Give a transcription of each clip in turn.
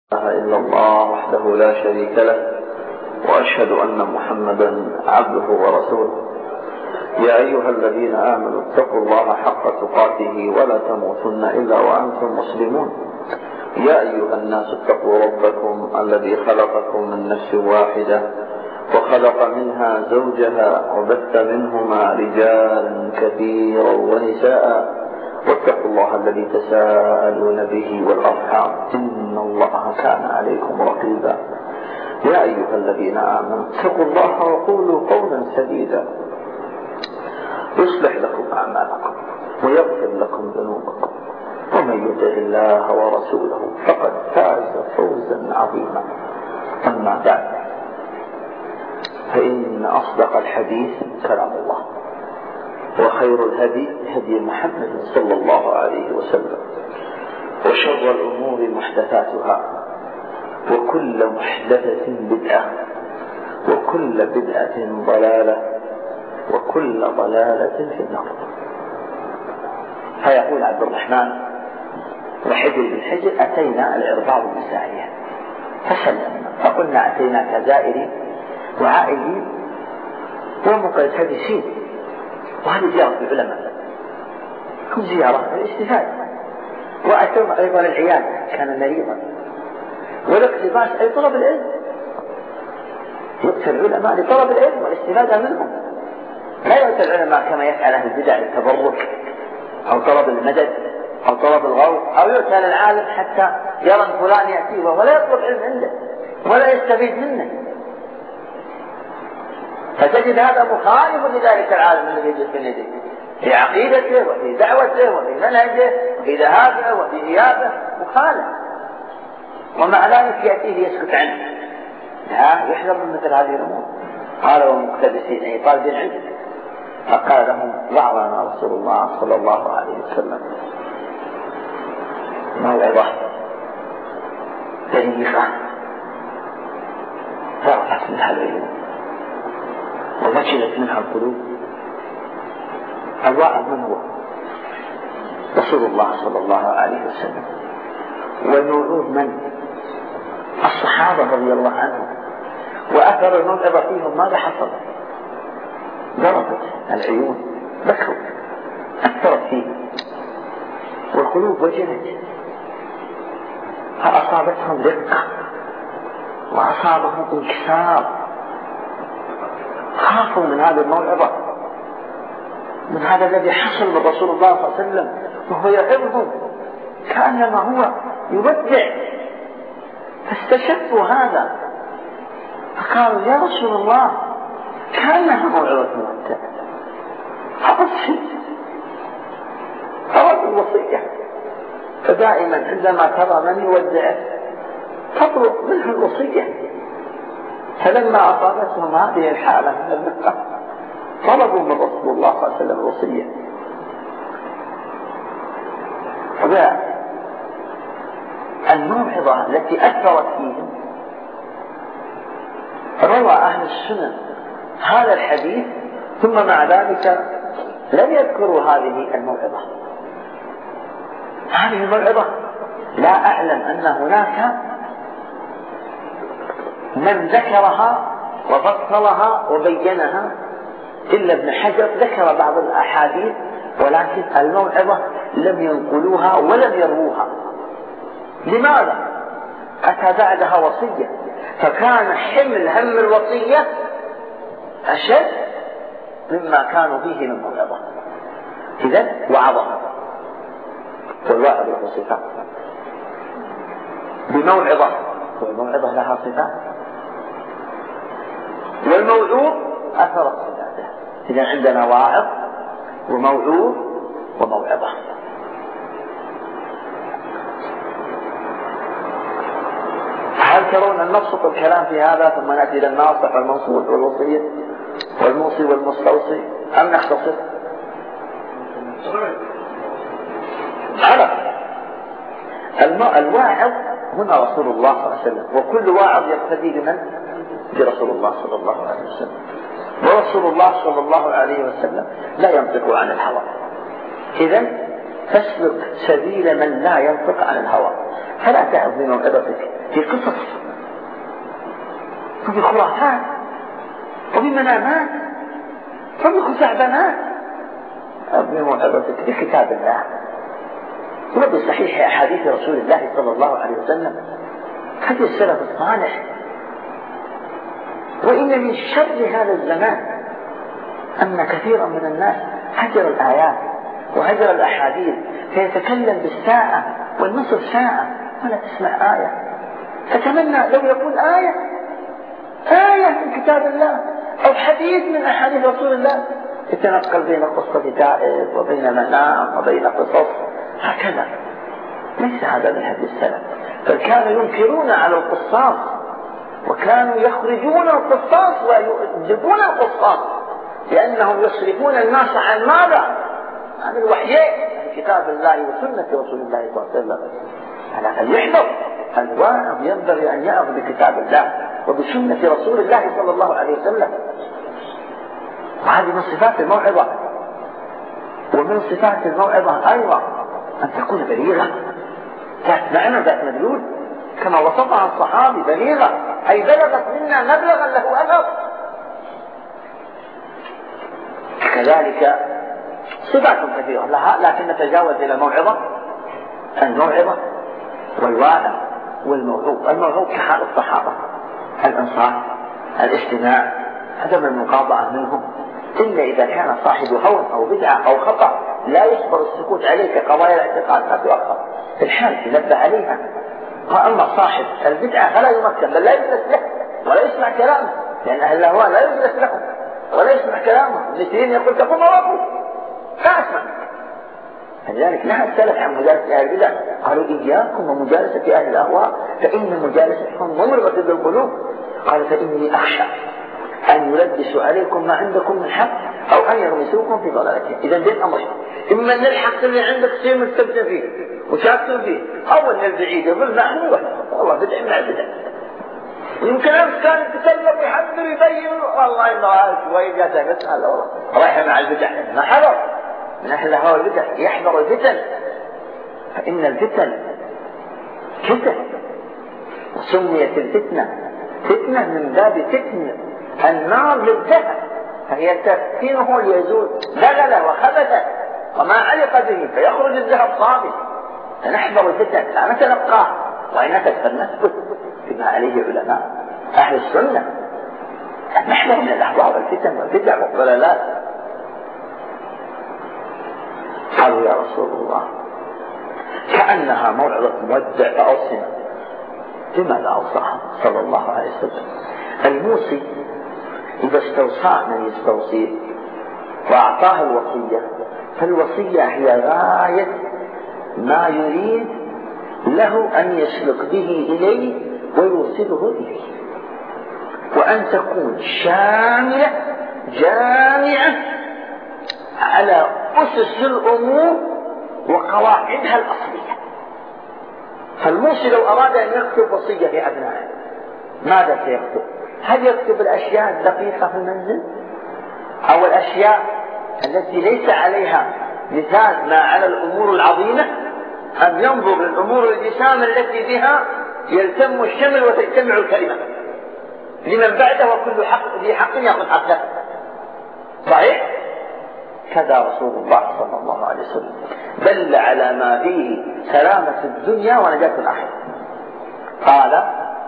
لا إله إلا الله وحده لا شريك له وأشهد أن محمدا عبده ورسوله. يا أيها الذين آمنوا اتقوا الله حق تقاته ولا تموتن إلا وأنتم مسلمون. يا أيها الناس اتقوا ربكم الذي خلقكم من نفس واحدة وخلق منها زوجها وبث منهما رجالا كثيرا ونساء واتقوا الله الذي تساءلون به والأرحام إن الله كان عليكم رقيبا. يا أيها الذين آمنوا اتقوا الله وقولوا قولا سديدا يصلح لكم أعمالكم ويغفر لكم ذنوبكم ومن يطع الله ورسوله فقد فاز فوزا عظيما. أما بعد فإن أصدق الحديث كلام الله وخير الهدي هدي محمد صلى الله عليه وسلم وشر الأمور محدثاتها وكل محدثة بدعة وكل بدعة ضلالة وكل ضلالة في النار. فيقول عبد الرحمن وحجر بن حجر أتينا الإرباع المسائية فسلمنا فقلنا أتينا كزائرين وعائلين ومقتدسين، وهذه زيارة العلماء هم زيارة الاستفادة، وأتوا أيضا العيادة كان مريضا، والاقتباس أي طلب العلم، يؤتى العلماء لطلب العلم والاستفادة منهم، لا يؤتى العلماء كما يفعل أهل البدع للتبرك أو طلب المدد أو طلب الغوث، أو يؤتى للعالم حتى يرى فلان يأتيه ولا يطلب علم عنده ولا يستفيد منه، فتجد هذا مخالف لذلك العالم الذي يجلس بين يديه في عقيدته وفي دعوته وفي منهجه وفي ذهابه وفي غيابه مخالف، ومع ذلك يأتيه يسكت عنه. لا يحذر من مثل هذه الأمور. قالوا المقتدسين أي طالبين علم، فقال لهم وعظنا رسول الله صلى الله عليه وسلم موعظة بليغة ضربت منها العيون ووجلت منها القلوب. الواعظ من هو؟ رسول الله صلى الله عليه وسلم. والموعوظ من؟ الصحابة رضي الله عنهم، وأثر الموعظة فيهم ماذا حصل؟ ضربت العيون، بكوا، أثرت فيهم، والقلوب وجلت، فأصابتهم رقة وأصابهم انكسار، خافوا من هذه الموعظة، من هذا الذي حصل من رسول الله صلى الله عليه وسلم وهو يعظهم كأنما هو يودع، فاستشفوا هذا فقالوا يا رسول الله كأنها موعظة مودع، أرد الوصية. فدائما عندما ترى من يودعه تطلب منه الوصية، فلما أصابتهم هذه الحالة من الرقة طلبوا من رسول الله صلى الله عليه وسلم الوصية. الموعظة التي أثرت فيهم روى أهل السنن هذا الحديث ثم مع ذلك لم يذكروا هذه الموعظة. هذه الموعظة لا أعلم أن هناك من ذكرها وفصلها وبينها إلا ابن حجر، ذكر بعض الأحاديث ولكن الموعظة لم ينقلوها ولم يروها. لماذا؟ أتى بعدها وصية، فكان حمل هم الوصية أشد مما كانوا فيه من موعظة. إذن وعظها، والواعظ له صفات بموعظة، والموعظة لها صفات، والموعوظ أثرت صفاته. إذن عندنا واعظ وموعوظ وموعظة. هل ترون أن نبسط الكلام في هذا ثم نأتي إلى الناصح والمنصوح والوصية والموصي والمستوصي، أم نختصر؟ الواعظ هنا رسول الله صلى الله عليه وسلم، وكل واعظ يقتدي بمن؟ برسول الله صلى الله عليه وسلم. ورسول الله صلى الله عليه وسلم لا ينطق عن الهوى، إذن فاسلك سبيل من لا ينطق عن الهوى. فلا تعظ بموعظتك في قصص وفي خرافات وفي منامات وفي خزعبلات. أبني موعظتك بكتاب الله وبصحيح أحاديث رسول الله صلى الله عليه وسلم، هدي السلف الصالح. وإن من شر هذا الزمان أن كثيرا من الناس هجر الآيات وهجر الأحاديث، فيتكلم بالساعة والنصف ساعة ولا تسمع آية. فتمنى لو يكون آية من كتاب الله أو حديث من أحاديث رسول الله يتنقل بين قصة تائب وبين منام وبين قصص هكذا. ليس هذا من هدي السلف، بل كانوا ينكرون على القصاص وكانوا يخرجون القصاص ويؤدبون القصاص لأنهم يصرفون الناس عن ماذا؟ عن الوحيين، عن كتاب الله وسنة رسول الله صلى الله عليه وسلم. على أن يحذر الواعظ ينبغي أن يأخذ بكتاب الله وبسنة رسول الله صلى الله عليه وسلم. وهذه من صفات الموعظة. ومن صفات الموعظة أيضا أن تكون بليغة ذات معنى ذات مدلول كما وصفها الصحابي، بليغة أي بلغت منا مبلغا له أثر. كذلك صفات كثيرة لها، لكن نتجاوز إلى الموعظة والواعظ والموعوظ. الموعوظ كحال الصحابة، الإنصاف، الاجتماع، عدم المقاطعة منهم إلا إذا كان صاحب هوى أو بدعة أو خطأ لا يصبر السكوت عليه كقضايا الاعتقاد لا تؤخر في الحال ينبه عليها. وأما صاحب البدعة فلا يمكن، بل لا يجلس له ولا يسمع كلامه، لأن أهل الأهواء لا يجلس لهم ولا يسمع كلامه. المسلمين يقول تقوم وقف لا أسمع. لذلك نهى السلف عن مجالسة أهل البدع، قالوا إياكم ومجالسة أهل الأهواء فإن مجالستهم ممرضة للقلوب. قال فإني أخشى أن يلبسوا عليكم ما عندكم من حق أو أن يرمسوكم في ضلالتهم. إذا دين أمر، إما أن الحق اللي عندك تصير مستمتع فيه وشاكر فيه، أو أن البعيد يظل معه والله بدع مع البدع. يمكن أمس كان يتكلم ويحذر يبين والله إنه شوي جاته مسألة والله رايحة مع البدع، ما حذر من أهل الهوى البدع يحذر الفتن، فإن الفتن فتن. سميت الفتنة فتنة من باب فتن النار للذهب، فهي تفتنه ليزول دغله وخبثه وما علق به فيخرج الذهب صافي. فنحذر الفتن لا نتلقاه، وإن فلنثبت بما عليه علماء أهل السنة. نحذر من الأهواء والفتن والبدع والضلالات. قالوا يا رسول الله كأنها موعظة مودع فأوصنا. لماذا أوصاها صلى الله عليه وسلم؟ الموصي إذا استوصى من يستوصيه وأعطاه الوصية، فالوصية هي غاية ما يريد له أن يسلك به إليه ويوصله إليه، وأن تكون شاملة جامعة على أسس الأمور وقواعدها الأصلية. فالموصي لو أراد أن يكتب وصية لأبنائه ماذا سيكتب؟ هل يكتب الأشياء الدقيقة في المنزل أو الأشياء التي ليس عليها مثال ما على الأمور العظيمة، أم ينظر للأمور الجسام التي بها يلتم الشمل وتجتمع الكلمة لمن بعده وكل حق ذي حق يأخذ حقه؟ صحيح؟ كذا رسول الله صلى الله عليه وسلم دل على ما فيه سلامة الدنيا ونجاة الآخرة. قال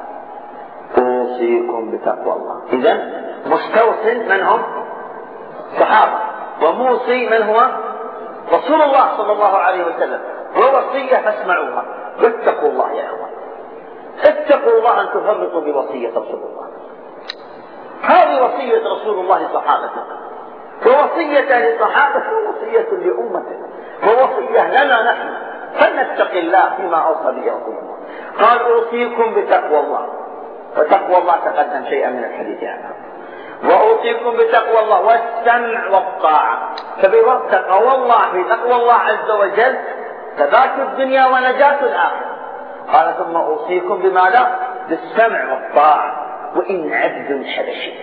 أوصيكم بتقوى الله. إذن مستوصي من هم؟ صحابة، وموصي من هو؟ رسول الله صلى الله عليه وسلم. ووصية فاسمعوها واتقوا الله يا أخوان، اتقوا الله أن تفرطوا بوصية رسول الله. هذه وصية رسول الله صحابته، ووصية لصحابته ووصية لأمته، ووصية لنا نحن فلنتق الله فيما أوصى به رسول الله. قال أوصيكم بتقوى الله، وتقوى الله تقدم شيئا من الحديث عنها. وأوصيكم بتقوى الله والسمع والطاعة. فبتقوى الله في تقوى الله عز وجل ثبات الدنيا ونجاة الآخرة. قال ثم أوصيكم بماذا؟ بالسمع والطاعة. وإن عبد حبشي،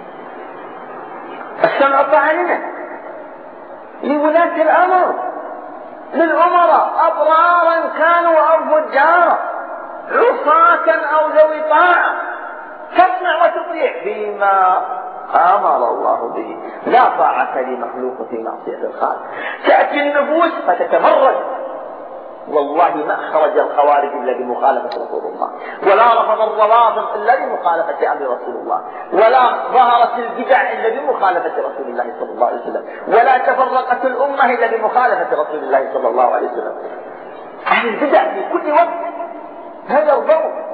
السمع والطاعة لنا لولاة الأمر، للأمراء أبرارا كانوا أو فجارا، عصاة أو ذوي طاعة، تسمع وتطيع فيما أمر الله به، لا طاعة لمخلوق في معصية الخالق. تأتي النفوس فتتمرد، والله ما خرج الخوارج إلا بمخالفة رسول الله، ولا رفض الروافض إلا بمخالفة أمر رسول الله، ولا ظهرت البدع إلا بمخالفة رسول الله صلى الله عليه وسلم، ولا تفرقت الأمة إلا بمخالفة رسول الله صلى الله عليه وسلم. أهل البدع في كل وقت هذا الضوء.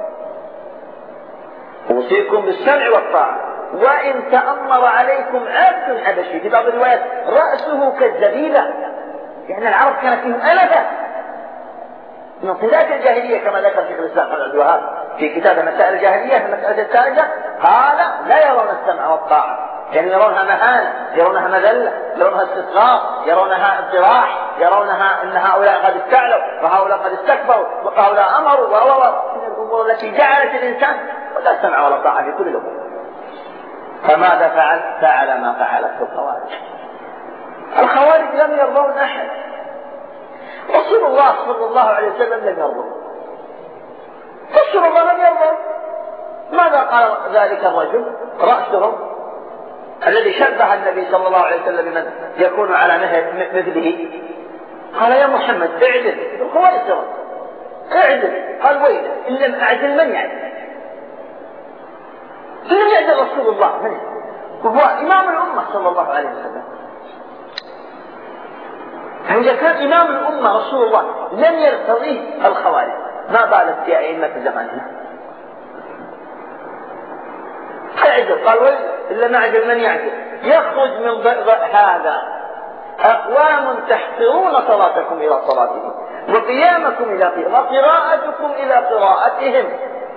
أوصيكم بالسمع والطاعة، وإن تأمر عليكم عبد حبشي، في بعض الروايات رأسه كالزبيبة، يعني العرب كانت فيهم ألفة من صفات الجاهلية، كما ذكر شيخ الإسلام ابن عبد الوهاب في كتاب مسائل الجاهلية في المسألة الثالثة، هذا لا يرون السمع والطاعة، يعني يرونها مهانة، يرونها مذلة، يرونها استصغار، يرونها انطراح، يرونها أن هؤلاء قد استعلوا وهؤلاء قد استكبروا وهؤلاء أمروا من الأمور التي جعلت الإنسان ولا سمع ولا طاعة في كل الأمور. فماذا فعل؟ فعل ما فعلته الخوارج. الخوارج لم يرضون أحد، رسول الله صلى الله عليه وسلم لم يرضى، رسول الله لم يرضى. ماذا قال ذلك الرجل رأسهم الذي شبه النبي صلى الله عليه وسلم بمن يكون على مثله؟ قال يا محمد اعدل، الخوارج اعدل. قال ويلك إن لم أعدل من يعدل؟ إن لم يعدل رسول الله من يعدل؟ وهو إمام الأمة صلى الله عليه وسلم. فإذا كان إمام الأمة رسول الله لم يرتضيه الخوارج، ما بالت في أئمة زماننا؟ اعدل. قال إلا ما عدل من يعدل؟ يخرج من ضئضئ هذا أقوام تحقرون صلاتكم إلى صلاتهم، وقيامكم إلى قيامهم، وقراءتكم إلى قراءتهم.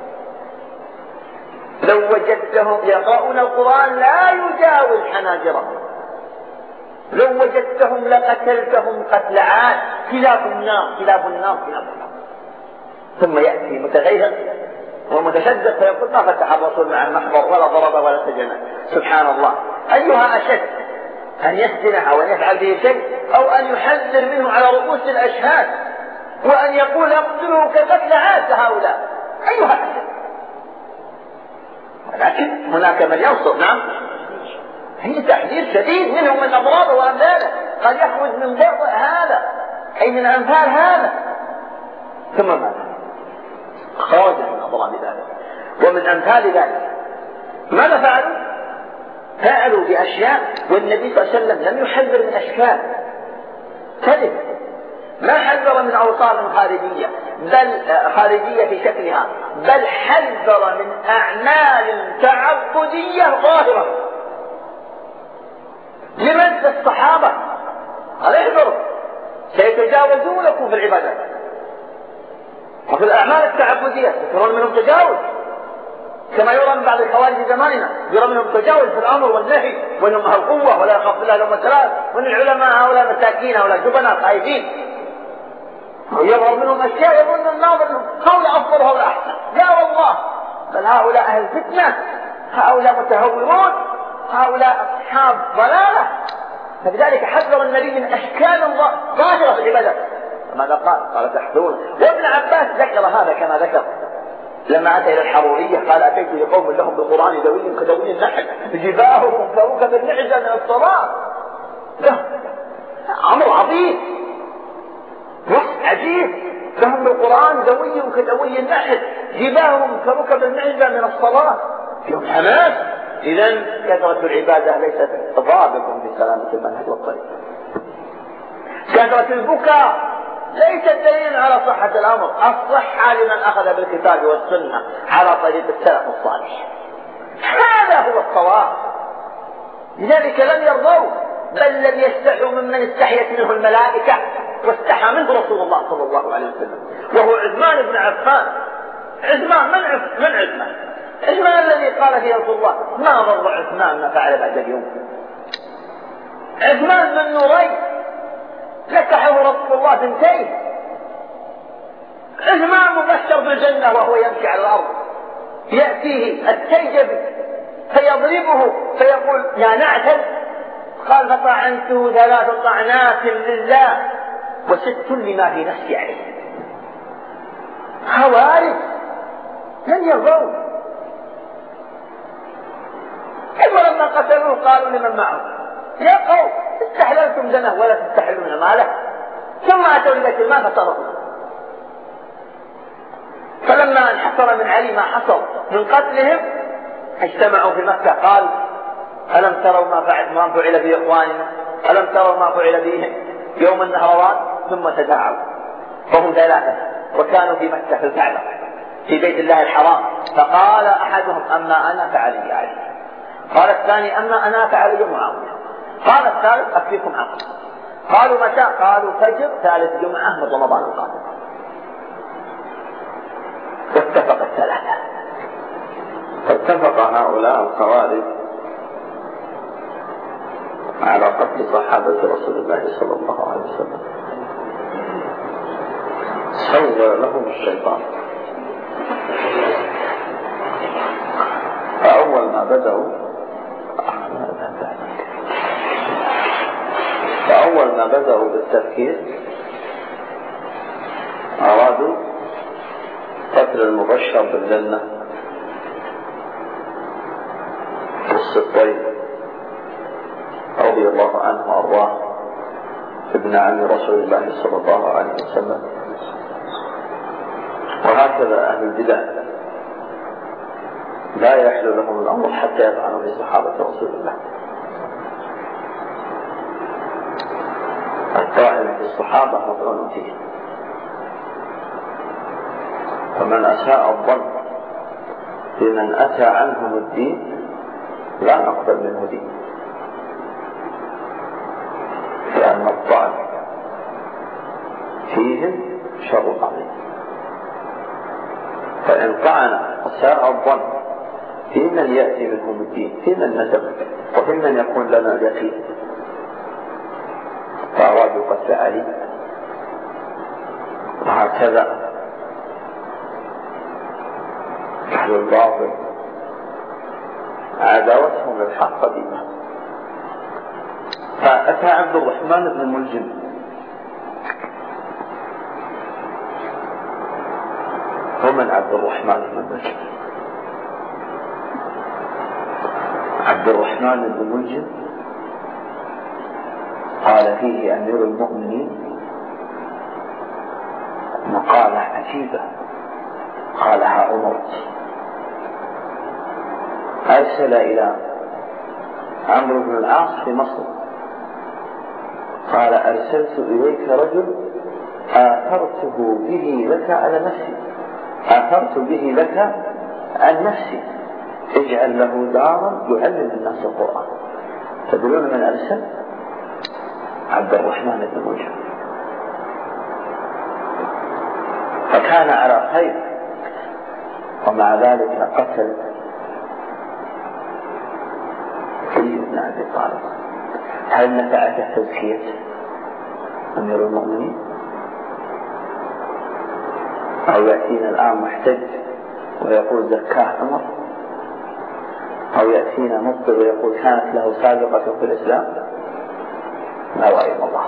لو وجدتهم يقرؤون القرآن لا يجاوز حناجرهم، لو وجدتهم لقتلتهم قتل عاد، كلاب النار كلاب النار كلاب النار. ثم يأتي متغير ومتشدد فيقول ما فتح الرسول مع المحبر ولا ضرب ولا سجن. سبحان الله، أيها أشد، أن يسجنها وأن يفعل به شيء، أو أن يحذر منه على رؤوس الأشهاد وأن يقول يقتله كقتل عاد هؤلاء؟ أيها أشد. ولكن هناك من ينصر، نعم، هي تحذير شديد منهم من أضراره وأمثاله، قد يخرج من ضئضئ هذا أي من أمثال هذا. ثم ماذا؟ خرج من أضرار ذلك ومن أمثال ذلك. ماذا فعلوا؟ فعلوا بأشياء والنبي صلى الله عليه وسلم لم يحذر من أشكال كذب، ما حذر من أوصاف خارجية، بل خارجية في شكلها، بل حذر من أعمال تعبدية ظاهرة. لمن؟ الصحابة. قال احذروا سيتجاوزونكم في العبادات وفي الأعمال التعبدية، ترون منهم تجاوز كما يرى من بعض الخوارج زماننا، يرى منهم تجاوز في الأمر والنهي، وإنهم أهل قوة ولا يخاف الله لهم الثلاث، وإن العلماء هؤلاء مساكين هؤلاء جبناء خائفين، ويظهر منهم أشياء يظن الناظر هؤلاء أفضل هؤلاء أحسن. لا والله، بل هؤلاء أهل فتنة، هؤلاء متهورون، هؤلاء أصحاب ضلالة. فلذلك حذر النبي من أشكال ظاهرة في العبادة. ماذا قال؟ قال تحذرون. وابن عباس ذكر هذا كما ذكر لما أتى إلى الحرورية، قال أتيت لقوم لهم بالقرآن دوي كدوي النحل جباههم كركب النعجة من الصلاة. أمر عظيم وصف عجيب، لهم بالقرآن دوي كدوي النحل جباههم كركب النعجة من الصلاة، فيهم حماس. إذن كثرة العبادة ليست ضابطا في سلامة المنهج والطريق. كثرة البكاء ليست دليل على صحة الأمر، الصحة لمن أخذ بالكتاب والسنة على طريق السلف الصالح، هذا هو الصواب. لذلك لم يرضوا، بل لم يستحوا ممن استحيت منه الملائكة واستحى منه رسول الله صلى الله عليه وسلم، وهو عثمان بن عفان. عثمان من عثمان؟ عثمان الذي قال فيه رسول الله ما ضر عثمان ما فعل بعد اليوم. عثمان بن نورين لكحه رسول الله بنتين. عثمان مبشر بالجنة وهو يمشي على الأرض، يأتيه التيجبي فيضربه فيقول يا نعتل، قال فطعنته 3 طعنات لله و6 لما في نفسي عليه. خوارج من يرضون؟ ثم لما قتلوه قالوا لمن معه يا قوم استحللتم دمه ولا تستحلون ماله، ثم أتوا لذلك ما فصلوا. فلما انحصر من علي ما حصل من قتلهم اجتمعوا في مكة قال ألم تروا ما فعل بإخواننا، ألم تروا ما فعل بهم يوم النهروان؟ ثم تداعوا وهم ثلاثة وكانوا في مكة في الكعبة في بيت الله الحرام. فقال أحدهم أما أنا فعلي علي، قال الثاني أما أنا فعلي معاوية، قال الثالث أكفيكم عقل. قالوا متى؟ قالوا فجر ثالث جمعة من رمضان القادم. واتفق الثلاثة. فاتفق هؤلاء الخوارج على قتل صحابة رسول الله صلى الله عليه وسلم. سول لهم الشيطان. فأول ما بدأوا بالتفكير أرادوا قتل المبشر بالجنة الصديق رضي الله عنه وأرضاه ابن عم رسول الله صلى الله عليه وسلم. وهكذا أهل البدع لا يحل لهم الأمر حتى يطعنوا في صحابة رسول الله. الطاعن في الصحابة مطعون فيه. فمن أساء الظن بمن أتى عنهم الدين لا نقبل منه دين، لأن الطعن فيهم شر عظيم. فإن طعن أساء الظن في من يأتي منهم الدين، في من نسب وفي من يكون لنا اليقين، فأرادوا قتل علي. وهكذا أهل الباطل عداوتهم للحق قديمة. فأتى عبد الرحمن بن ملجم ومن عبد الرحمن بن ملجم؟ عبد الرحمن بن ملجم قال فيه أمير المؤمنين مقالة عجيبة قالها عمر. أرسل إلى عمرو بن العاص في مصر قال أرسلت إليك رجل آثرته به لك على نفسي، آثرت به لك عن نفسي، اجعل له دارا يعلم الناس القرآن. تدرون من أرسل؟ عبد الرحمن بن ملجم. فكان على خير، ومع ذلك قتل علي بن أبي طالب. هل نفعت تزكية أمير المؤمنين؟ أو يأتينا الآن محتج ويقول زكاه عمر، أو يأتينا مبطل ويقول كانت له سابقة في الإسلام؟ لا وعيم الله.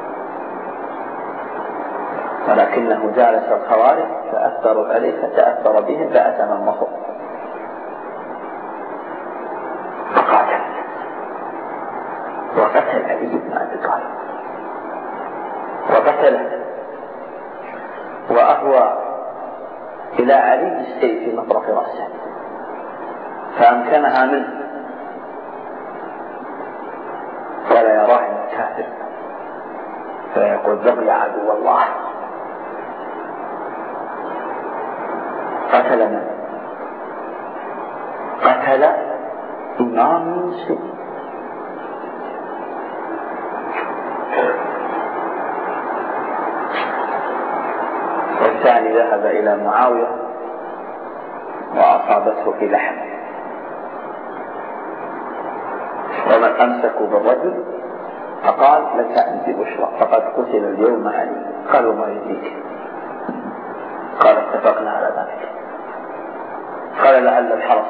ولكنه جالس الخوارج فأثروا عليه فتأثر بهم فأتم النصر فقاتل وقتل علي بن أبي طالب وقتله وأهوى إلى علي بالسيف في مطرف رأسه فأمكنها منه ولا يراه من كافر فيقول بقي عدو الله. قتل من؟ قتل إمام المسلمين. والثاني ذهب إلى معاوية وأصابته في لحم. ومن أمسكوا بالرجل فقال لك أنت بشرى فقد قتل اليوم علي. قالوا ما يدريك؟ قال اتفقنا على ذلك. قال لعل الحرس.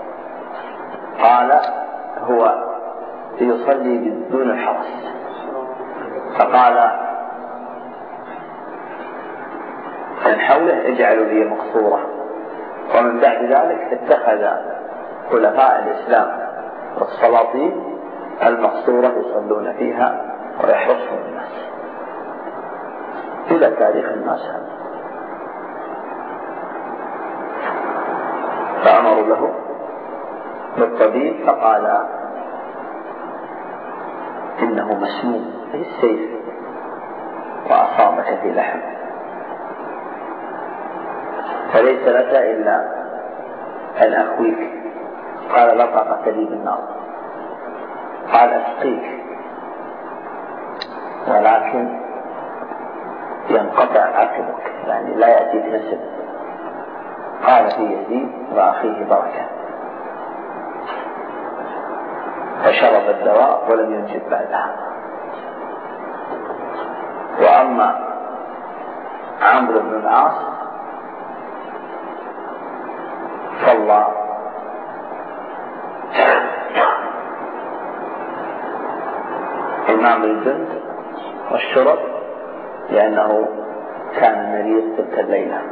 قال هو يصلي بدون الحرس. فقال من حوله اجعلوا لي مقصورة ومن بعد ذلك اتخذ خلفاء الإسلام والسلاطين المقصورة يصلون فيها ويحرصهم الناس إلى تاريخ الناس هذا. فأمروا له بالطبيب فقال إنه مسموم أي السيف وأصابك في لحم فليس لك إلا أن أخويك. قال لا طاقة لي بالنار. قال أسقيك ولكن ينقطع عقبك يعني لا يأتيك نسب. قال في يزيد وأخيه بركة فشرب الدواء ولم ينجب بعدها. وأما عمرو بن العاص صلى إمام الجند والشرب لأنه كان مريض تلك الليلة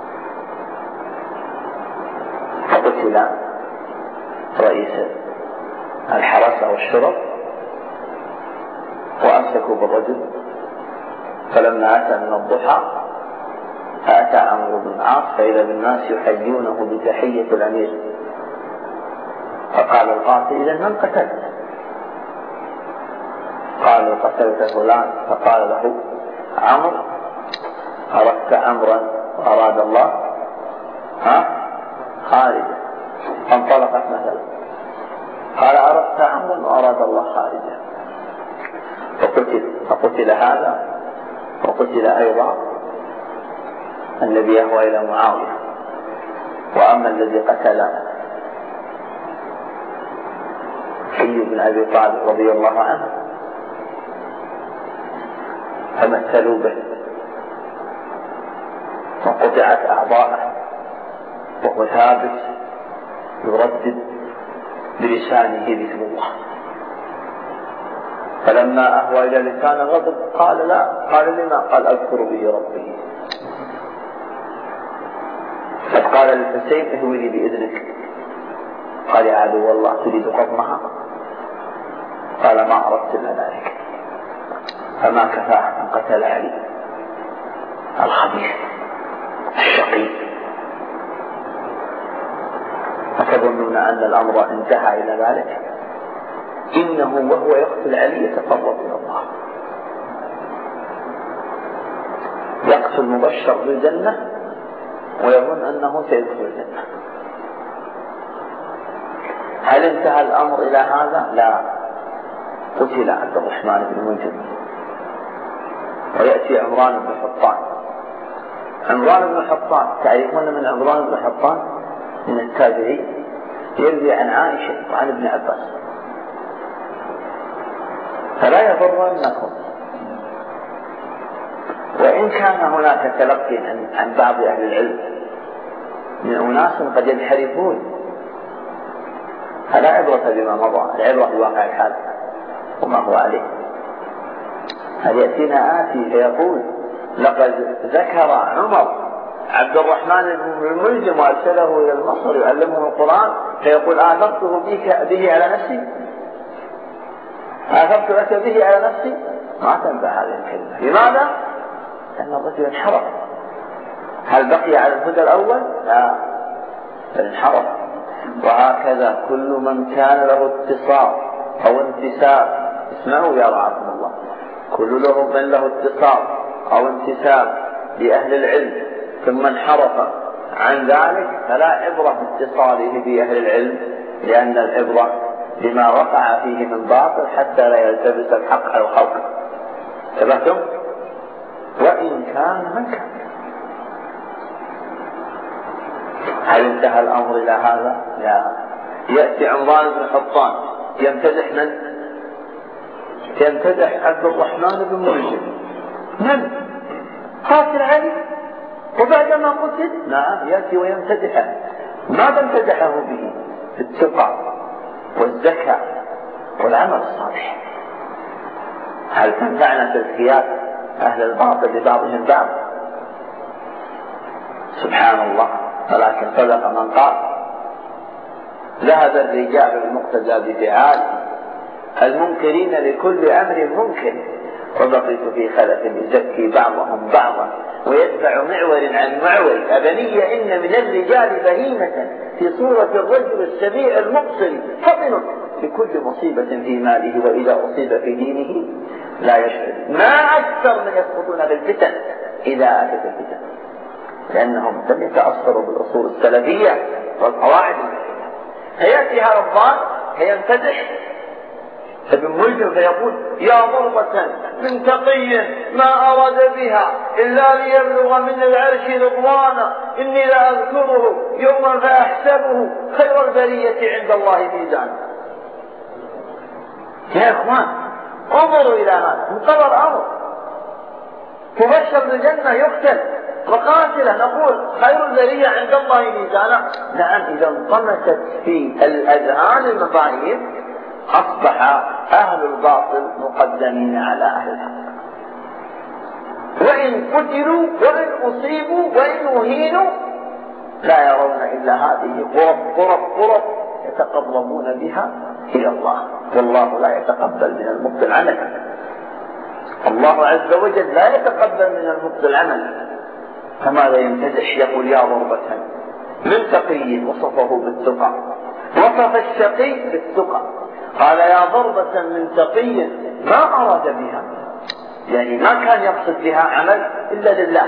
فقتل رئيس الحراسة والشرب وأمسكوا بالرجل. فلما أتى من الضحى فأتى عمرو بن العاص فإذا بالناس يحيونه بتحية الأمير. فقال القاضي إذا من قتلت؟ قال قتلت فلان. فقال له عمرو أردت عمرا وأراد الله خارجا. فانطلقت مثلا. قال أردت عمرا وأراد الله خارجا فقتل هذا وقتل أيضا الذي يهوى إلى معاوية. وأما الذي قتل علي بن أبي طالب رضي الله عنه فمثلوا به وقطعت أعضاءه وهو ثابت يردد بلسانه ذكر الله. فلما أهوى إلى لسان غضب قال لا. قال لما؟ قال أذكر به ربي. فقال للحسين اهوي بإذنك. قال يا عدو الله تريد قضمها؟ قال ما أردت إلا ذلك. فما كفاه أن قتل علي الخبيث الشقي. أتظنون أن الأمر انتهى إلى ذلك؟ إنه وهو يقتل علي يتقرب إلى الله. يقتل مبشر بالجنة ويظن أنه سيدخل الجنة. هل انتهى الأمر إلى هذا؟ لا. قتل عبد الرحمن بن ملجم ويأتي عمران بن حطان. عمران بن حطان تعرفون من عمران بن حطان؟ من التابعين يروي عن عائشة وعن ابن عباس. فلا يضرنكم وإن كان هناك تلقي عن بعض أهل العلم من أناس قد ينحرفون فلا عبرة بما مضى. العبرة بواقع الحال وما هو عليه. هل يأتينا آتي فيقول لقد ذكر عمر عبد الرحمن بن الملجم وأرسله إلى مصر يعلمه القرآن فيقول آثرته به على نفسي؟ آثرت لك به على نفسي؟ ما تنبع هذه الكلمة. لماذا؟ لأن الرجل انحرف. هل بقي على الهدى الأول؟ لا، بل انحرف. وهكذا كل من كان له اتصال أو انتساب، اسمعوا يا رعاكم الله، كل من له اتصال أو انتساب لأهل العلم ثم انحرف عن ذلك فلا عبرة باتصاله بأهل العلم، لأن العبرة بما وقع فيه من باطل حتى لا يلتبس الحق على الخلق. انتبهتم؟ وإن كان من كان. هل انتهى الأمر إلى هذا؟ لا. يأتي عمران بن حطان يمتدح من؟ يمتدح عبد الرحمن بن ملجم. من؟ قاتل علي وبعدما قتل؟ نعم، يأتي ويمتدحه. ماذا امتدحه به؟ التقى والزكاة والعمل الصالح. هل تنفعنا تزكيات أهل الباطل لبعضهم بعض؟ سبحان الله. ولكن صدق من قال ذهب الرجال المقتدى بفعال المنكرين لكل أمر ممكن، وبقيت في خلف يزكي بعضهم بعضا ويدفع معول عن معول. أبني إن من الرجال بهيمة في صورة الرجل السبيع المبصر فطن لكل مصيبة في ماله، وإذا أصيب في دينه لا يشعر. ما أكثر من يسقطون بالفتن إذا أتت الفتن، لأنهم لم يتأثروا بالأصول السلفية والقواعد. فيأتيها ربان فينفتح ابن ملجم فيقول يا ضربة من تقي ما أراد بها إلا ليبلغ من العرش رضوانا، إني لا أذكره يوما فأحسبه خير البرية عند الله ميزانا. يا إخوان انظروا إلى هذا انقضى الأمر، مبشر بالجنة يقتل وقاتله نقول خير البرية عند الله ميزانا. نعم، إذا انطمست في الأذهان المفاهيم أصبح أهل الباطل مقدمين على أهل الحق، وإن قتلوا وإن أصيبوا وإن أهينوا لا يرون إلا هذه قرب يتقربون بها إلى الله، والله لا يتقبل من المبطل عملا. الله عز وجل لا يتقبل من المبطل عملا. فماذا يمتدح؟ يقول يا ضربة من تقي وصفه بالتقى، وصف الشقي بالتقى، قال يا ضربة من تقي ما أراد بها، يعني ما كان يقصد بها عمل إلا لله،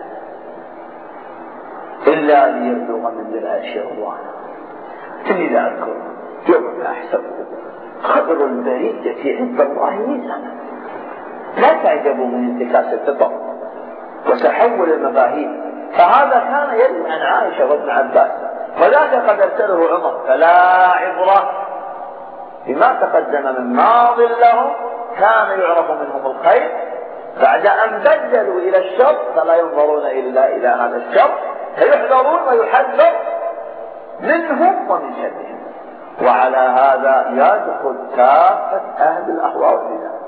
إلا ليبلغ من ذي العرش رضوانا، إني لا أذكر يوم أحسبه خبر البرية عند الله ميزانا. لا تعجبوا من انتكاس الفطر وتحول المفاهيم، فهذا كان يروي عن عائشة وابن عباس، وذاك قد ارسله عمر، فلا عبرة بما تقدم من ماض لهم، كان يعرف منهم الخير بعد أن بدلوا إلى الشر فلا ينظرون إلا إلى هذا الشر، فيحذرون ويحذر منهم ومن شرهم. وعلى هذا يدخل كافة أهل الأهواء والبدع.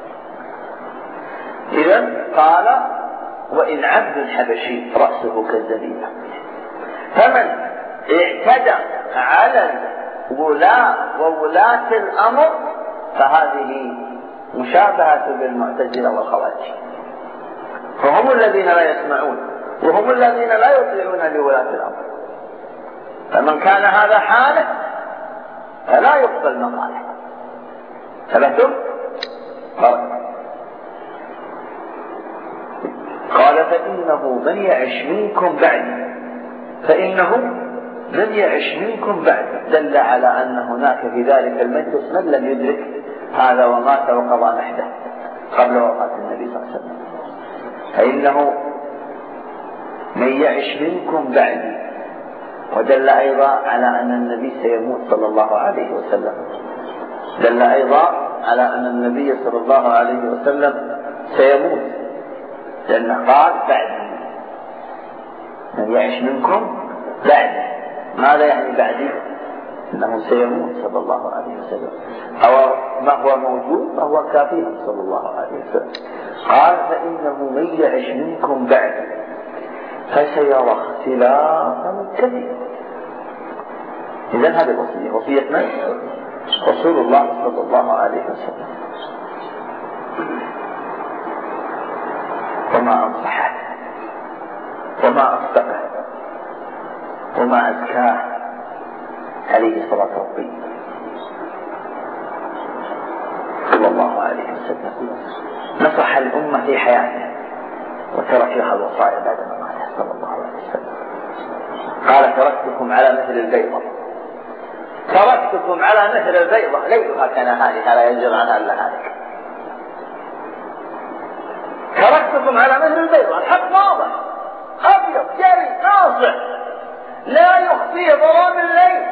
إذن قال وإن عبد الحبشي رأسه كالزبيبة، فمن اعتدى على الولاة وولاة الأمر فهذه مشابهة بالمعتزلة والخوارج، فهم الذين لا يسمعون وهم الذين لا يطيعون لولاة الأمر، فمن كان هذا حاله فلا يقبل مقاله. ثبتم؟ قال فإنه من يعش منكم بعدي، فإنه من يعش منكم بعدي، دل على أن هناك في ذلك المجلس من لم يدرك هذا ومات وقضى نحبه قبل وفاة النبي صلى الله عليه وسلم. فإنه من يعش منكم بعدي، ودل أيضا على أن النبي سيموت صلى الله عليه وسلم، دل أيضا على أن النبي صلى الله عليه وسلم سيموت، لأنه قال بعدي من يعش منكم بعدي. ماذا يعني بعدي؟ أنه سيموت صلى الله عليه وسلم، أو ما هو موجود فهو كافيه صلى الله عليه وسلم. قال فإنه من يعش منكم بعدي فسيرى اختلافا كثيرا. إذن هذه الوصية، وصية من؟ رسول الله صلى الله عليه وسلم. وما أنصحه وما أصدقه وما أزكاه عليه الصلاة والسلام صلى الله عليه وسلم. نصح الأمة في حياته وترك لها الوصايا بعد مماته صلى الله عليه وسلم. قال تركتكم على مثل البيضة، تركتكم على مثل البيضة ليلها كنهارها لا يزيغ عنها إلا هالك. تركتكم على مثل البيضة، الحق واضح أبيض جري ناصع لا يخفيه ظلام الليل،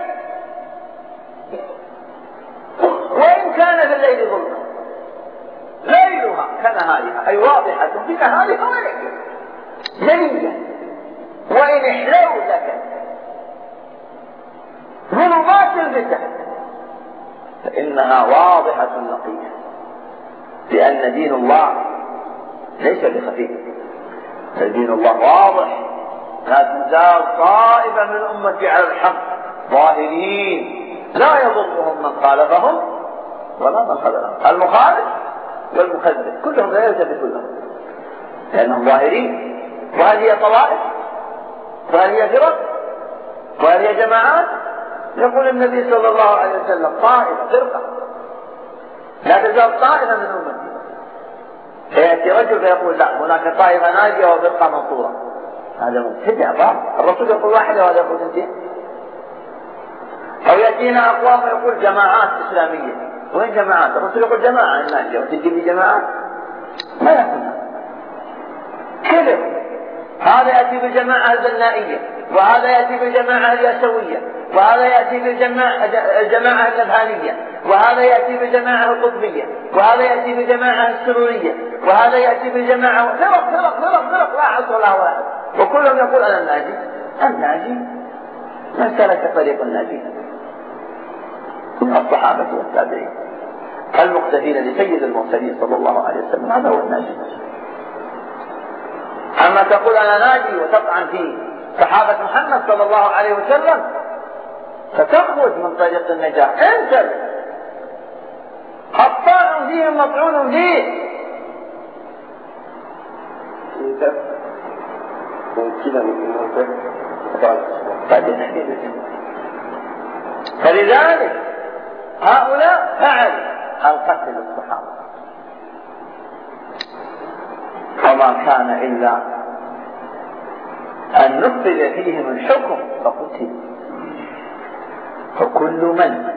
وإن كان في الليل ظلما ليلها كنهارها، أي واضحة في نهارها وليلها جلية، وإن احلوا لك ظلمات الفتن فإنها واضحة نقية، لأن دين الله ليس بخفيف، فدين الله واضح لا تزال طائفة من أمتي على الحق ظاهرين لا يضرهم من خالفهم ولا من خذلهم. المخالف والمكذب كلهم لا يلتفت كلهم لأنهم ظاهرين. وهل هي طوائف وهل هي فرق وهل هي جماعات؟ يقول النبي صلى الله عليه وسلم طائفة فرقة لا تزال طائفة من أمتي. فيأتي رجل فيقول لا هناك طائفة ناجية وفرقة منصورة، هذا مبتدع ضال. الرسول يقول واحدة وهذا يقول اثنتين. أو يأتينا أقوام ويقول جماعات إسلامية. وين جماعات؟ الرسول يقول جماعة ناجية وتجي لي جماعات ما يكون كذب. هذا يأتي بالجماعة البنائية وهذا يأتي بالجماعة اليسوية وهذا يأتي بالجماعة النبهانية وهذا يأتي بالجماعة القطبية وهذا يأتي بالجماعة السرورية وهذا يأتي بالجماعة فرق لا حصر لها واحد وكلهم يقول أنا الناجي. الناجي من سلك طريق الناجي من الصحابة والتابعين المقتدين لسيد المرسلين صلى الله عليه وسلم، هذا هو الناجي. أما تقول أنا ناجي وتطعن في صحابة محمد صلى الله عليه وسلم فتخرج من طريق النجاة. أنت الطاعن فيهم مطعون فيه. فلذلك هؤلاء فعلوا القتل الصحابة وما كان إلا أن نفذ فيهم الحكم فقتل. فكل من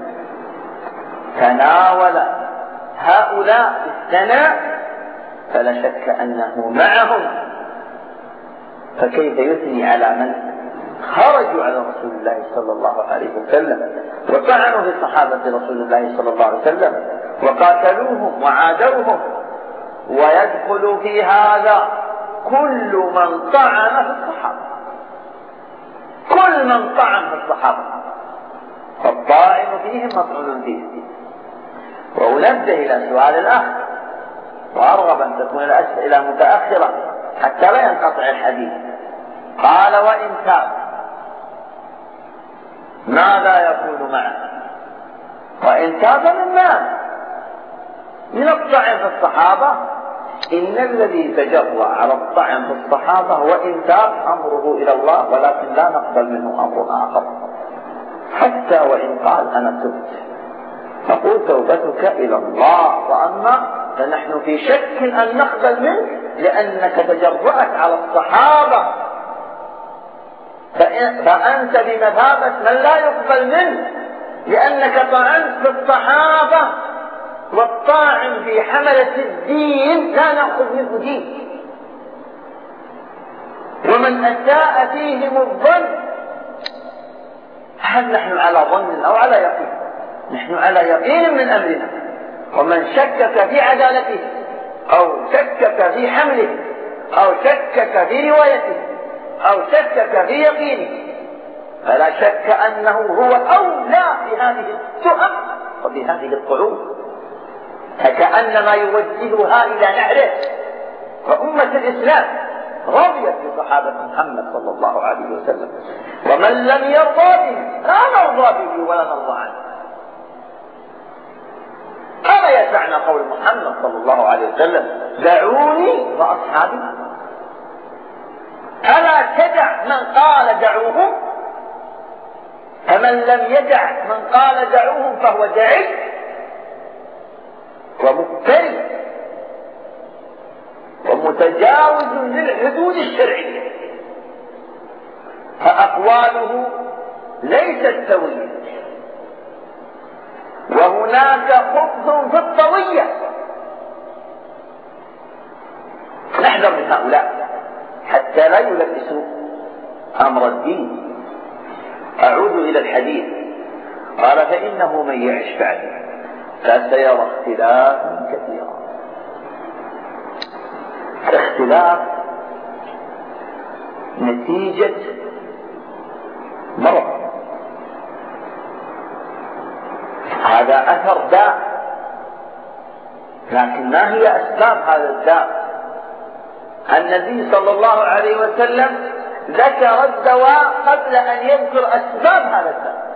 تناول هؤلاء الثناء فلا شك أنه معهم. فكيف يثني على من خرجوا على رسول الله صلى الله عليه وسلم وطعنوا في صحابة رسول الله صلى الله عليه وسلم وقاتلوهم وعادوهم؟ ويدخل في هذا كل من طعن في الصحابة، كل من طعن في الصحابة فالطاعن فيهم مطعون فيه. وأنبه إلى سؤال الآخر وأرغب أن تكون الأسئلة متأخرة حتى لا ينقطع الحديث. قال وإن تاب ماذا يكون معه؟ وإن تاب من ماذا؟ من الطعن في الصحابة. إن الذي تجرأ على الطعن في الصحابة وإن تاب أمره إلى الله ولكن لا نقبل منه أمر آخر حتى وإن قال أنا تبت نقول توبتك إلى الله. وأما فنحن في شك أن نقبل منه لأنك تجرأت على الصحابة فأنت بمثابة من لا يقبل منه لأنك طعنت في الصحابة. والطاعن في حملة الدين لا نأخذ منه دين. ومن أساء فيهم الظن هل نحن على ظن أو على يقين؟ نحن على يقين من أمرنا. ومن شكك في عدالته أو شكك في حمله أو شكك في روايته أو شكك في يقينه فلا شك أنه هو أولى بهذه التهم وبهذه الطعون. فكأنما يوجهها إلى نحره. فأمة الإسلام رضيت بصحابة محمد صلى الله عليه وسلم ومن لم يرضى به لا نرضى به ولا نرضى عنه. ألا يسعنا قول محمد صلى الله عليه وسلم دعوني وأصحابي؟ ألا تدع من قال دعوهم؟ فمن لم يدع من قال دعوهم فهو داعي ومفتري ومتجاوز للحدود الشرعية. فأقواله ليست سوية وهناك خبث في الطوية. نحذر من هؤلاء حتى لا يلبسوا أمر الدين. أعود إلى الحديث. قال فإنه من يعش بعدي فسيرى اختلافا كثيرا. اختلاف نتيجة مرض. هذا أثر داء لكن ما هي أسباب هذا الداء؟ النبي صلى الله عليه وسلم ذكر الدواء قبل أن يذكر أسباب هذا الدواء،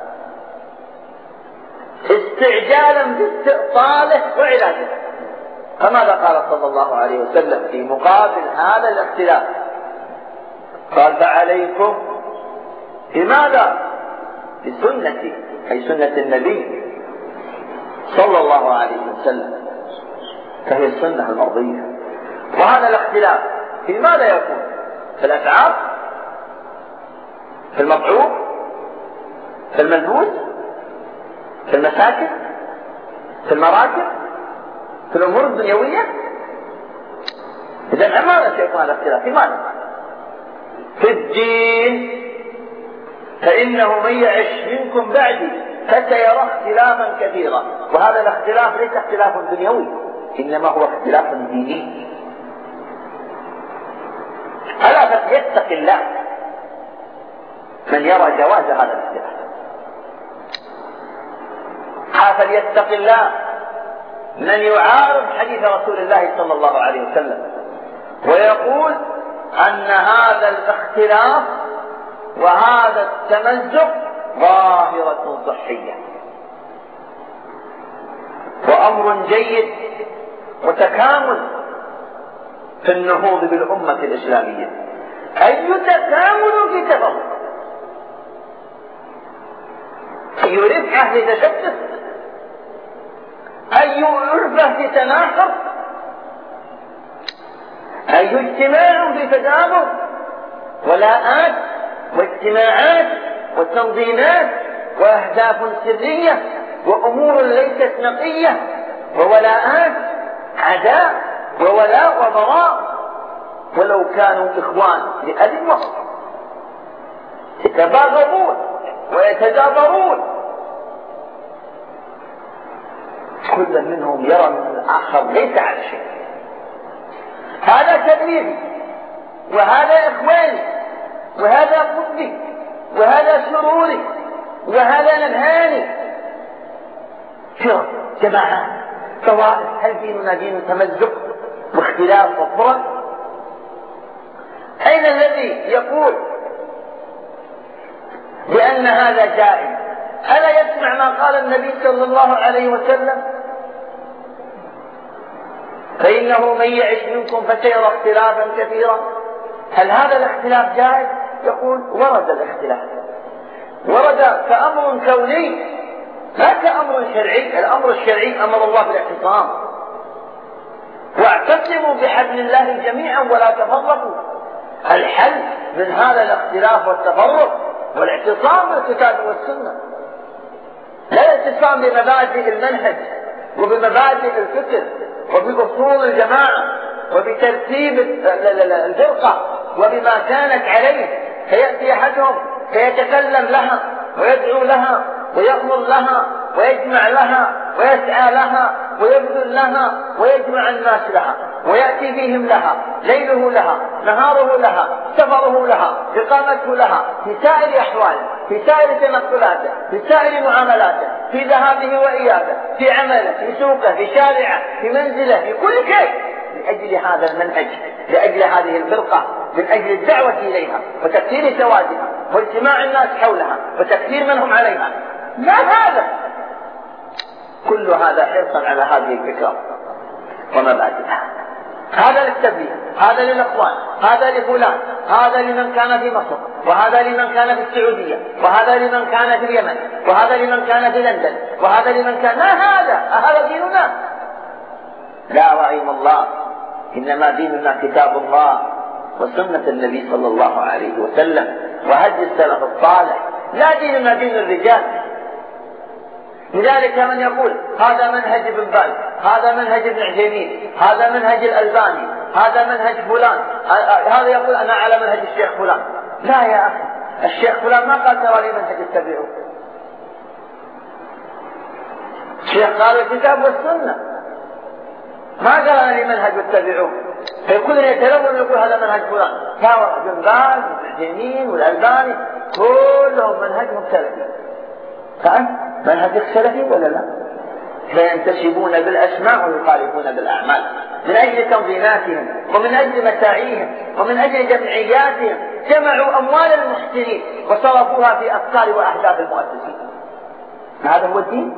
استعجالا باستئصاله وعلاجه. فماذا قال صلى الله عليه وسلم في مقابل هذا الاختلاف؟ قال: فعليكم بماذا؟ بسنتي، أي سنة النبي صلى الله عليه وسلم، فهي السنة المرضية. وهذا الاختلاف في ماذا يكون؟ في الأفعال، في المطعوم، في الملبوس، في المساكن، في المراكب، في الأمور الدنيوية. إذا ماذا سيكون هذا الاختلاف؟ في ماذا؟ في الدين، فإنه من يعش منكم بعدي فسيرى اختلافا كثيرا. وهذا الاختلاف ليس اختلاف دنيوي، إنما هو اختلاف ديني. ألا فليتق الله من يرى جواز هذا الاختلاف، فليتق الله من يعارض حديث رسول الله صلى الله عليه وسلم ويقول أن هذا الاختلاف وهذا التمزق ظاهرة صحية وأمر جيد وتكامل في النهوض بالأمة الإسلامية. أي تكامل في تفاوت، أي رفعة في تشتت، أي ألفة في تناحر، أي اجتماع في تدابر، ولاءات واجتماعات وتنظيمات وأهداف سرية وأمور ليست نقية وولاءات عداء وولاء وبراء، ولو كانوا إخوان لأب وأم يتباغضون ويتدابرون، كل منهم يرى من الآخر ليس على شيء. هذا تبليغي وهذا إخواني وهذا قطبي وهذا سروري وهذا نبهاني، فرق، جماعات، طوائف. هل ديننا دين تمزق واختلاف وفرق؟ أين الذي يقول بأن هذا جائز؟ ألا يسمع ما قال النبي صلى الله عليه وسلم: فإنه من يعش منكم فسيرى اختلافا كثيرا. هل هذا الاختلاف جائز؟ يقول: ورد الاختلاف، ورد كأمر كوني لا كأمر شرعي. الأمر الشرعي أمر الله بالاعتصام، واعتصموا بحبل الله جميعا ولا تفرقوا. الحل من هذا الاختلاف والتفرق والاعتصام بالكتاب والسنة، لا الاعتصام بمبادئ المنهج وبمبادئ الفكر وبأصول الجماعة وبترتيب الفرقة وبما كانت عليه، فيأتي أحدهم فيتكلم لها ويدعو لها ويأمر لها ويجمع لها ويسعى لها ويبذل لها ويجمع الناس لها ويأتي بهم لها، ليله لها، نهاره لها، سفره لها، إقامته لها، في سائر أحواله، في سائر تنقلاته، في سائر معاملاته، في ذهابه وإيابه، في عمله، في سوقه، في شارعه، في منزله، في كل شيء، لأجل هذا المنهج، لأجل هذه الفرقة، من أجل الدعوة إليها وتكثير سوادها واجتماع الناس حولها وتكثير من هم عليها. ما هذا؟ كل هذا حرصا على هذه الفكرة ومبادئها. هذا للتبليغ، هذا للإخوان، هذا لفلان، هذا لمن كان في مصر، وهذا لمن كان في السعودية، وهذا لمن كان في اليمن، وهذا لمن كان في لندن، وهذا لمن كان. ما هذا ديننا؟ لا رحم الله، إنما ديننا كتاب الله وسنة النبي صلى الله عليه وسلم وهدي السلف الصالح، لا ديننا دين الرجال. لذلك من يقول هذا منهج ابن باز، هذا منهج ابن عثيمين، هذا منهج الألباني، هذا منهج فلان، هذا يقول أنا على منهج الشيخ فلان. لا يا أخي، الشيخ فلان ما قال ترى لي منهج اتبعوه، الشيخ قال الكتاب والسنة، ما قال أنا لي منهج اتبعوه. فيكون يتلون يقول هذا منهج فلان، فهو ابن باز والعثيمين والألباني كلهم منهجهم سلفي. فأنت منهجك سلفي ولا لا؟ فينتسبون بالأسماء ويخالفون بالأعمال من أجل تنظيماتهم ومن أجل مساعيهم ومن أجل جمعياتهم جمعوا أموال المحسنين وصرفوها في أفكار وأهداف المؤسسين. هذا هو الدين.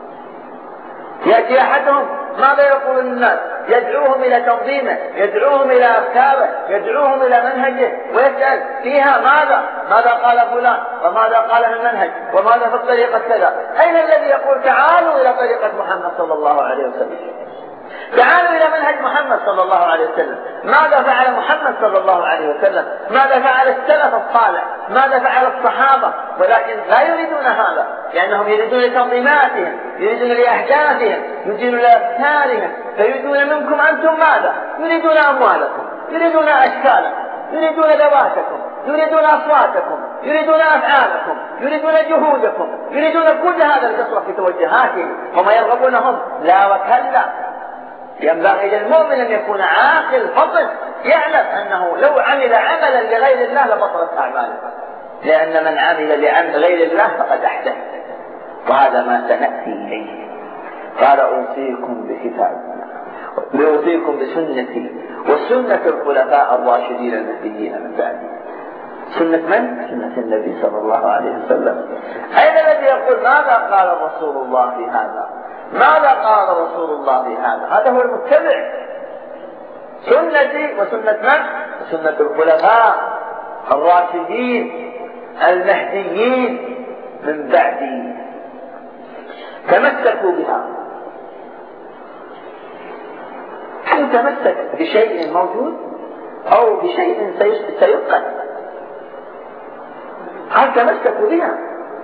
يأتي أحدهم ماذا يقول الناس؟ يدعوهم إلى تنظيمه، يدعوهم إلى أفكاره، يدعوهم إلى منهجه، ويسأل فيها ماذا قال فلان، وماذا قال المنهج، وماذا في الطريقة كذا. أين الذي يقول تعالوا إلى طريقة محمد صلى الله عليه وسلم، تعالوا إلى منهج محمد صلى الله عليه وسلم؟ ماذا فعل محمد صلى الله عليه وسلم؟ ماذا فعل السلف الصالح؟ ماذا فعل الصحابة؟ ولكن لا يريدون هذا، لأنهم يريدون لتنظيماتهم، يريدون لأهدافهم، يريدون لأفكارهم، فيريدون منكم أنتم ماذا؟ يريدون أموالكم، يريدون أشكالكم، يريدون ذواتكم، يريدون أصواتكم، يريدون أفعالكم، يريدون جهودكم، يريدون كل هذا القصر في توجهاتهم. وما يرغبونهم لا وكلا. ينبغي للمؤمن أن يكون عاقل فطن، يعلم أنه لو عمل عملا لغير الله لبطلت أعماله، لأن من عمل لغير الله فقد أحدث، وهذا ما سنأتي إليه. قال أوصيكم بكتابنا، أوصيكم بسنتي وسنة الخلفاء الراشدين المهديين من بعدي. سنة من؟ سنة النبي صلى الله عليه وسلم. أين الذي يقول ماذا قال رسول الله في هذا؟ ماذا قال رسول الله في هذا؟ هذا هو المتبع. سنتي وسنة من؟ سنة الخلفاء الراشدين المهديين من بعدي، تمسكوا بها. هل تمسك بشيء موجود أو بشيء سيفقد؟ هل تمسكوا بها؟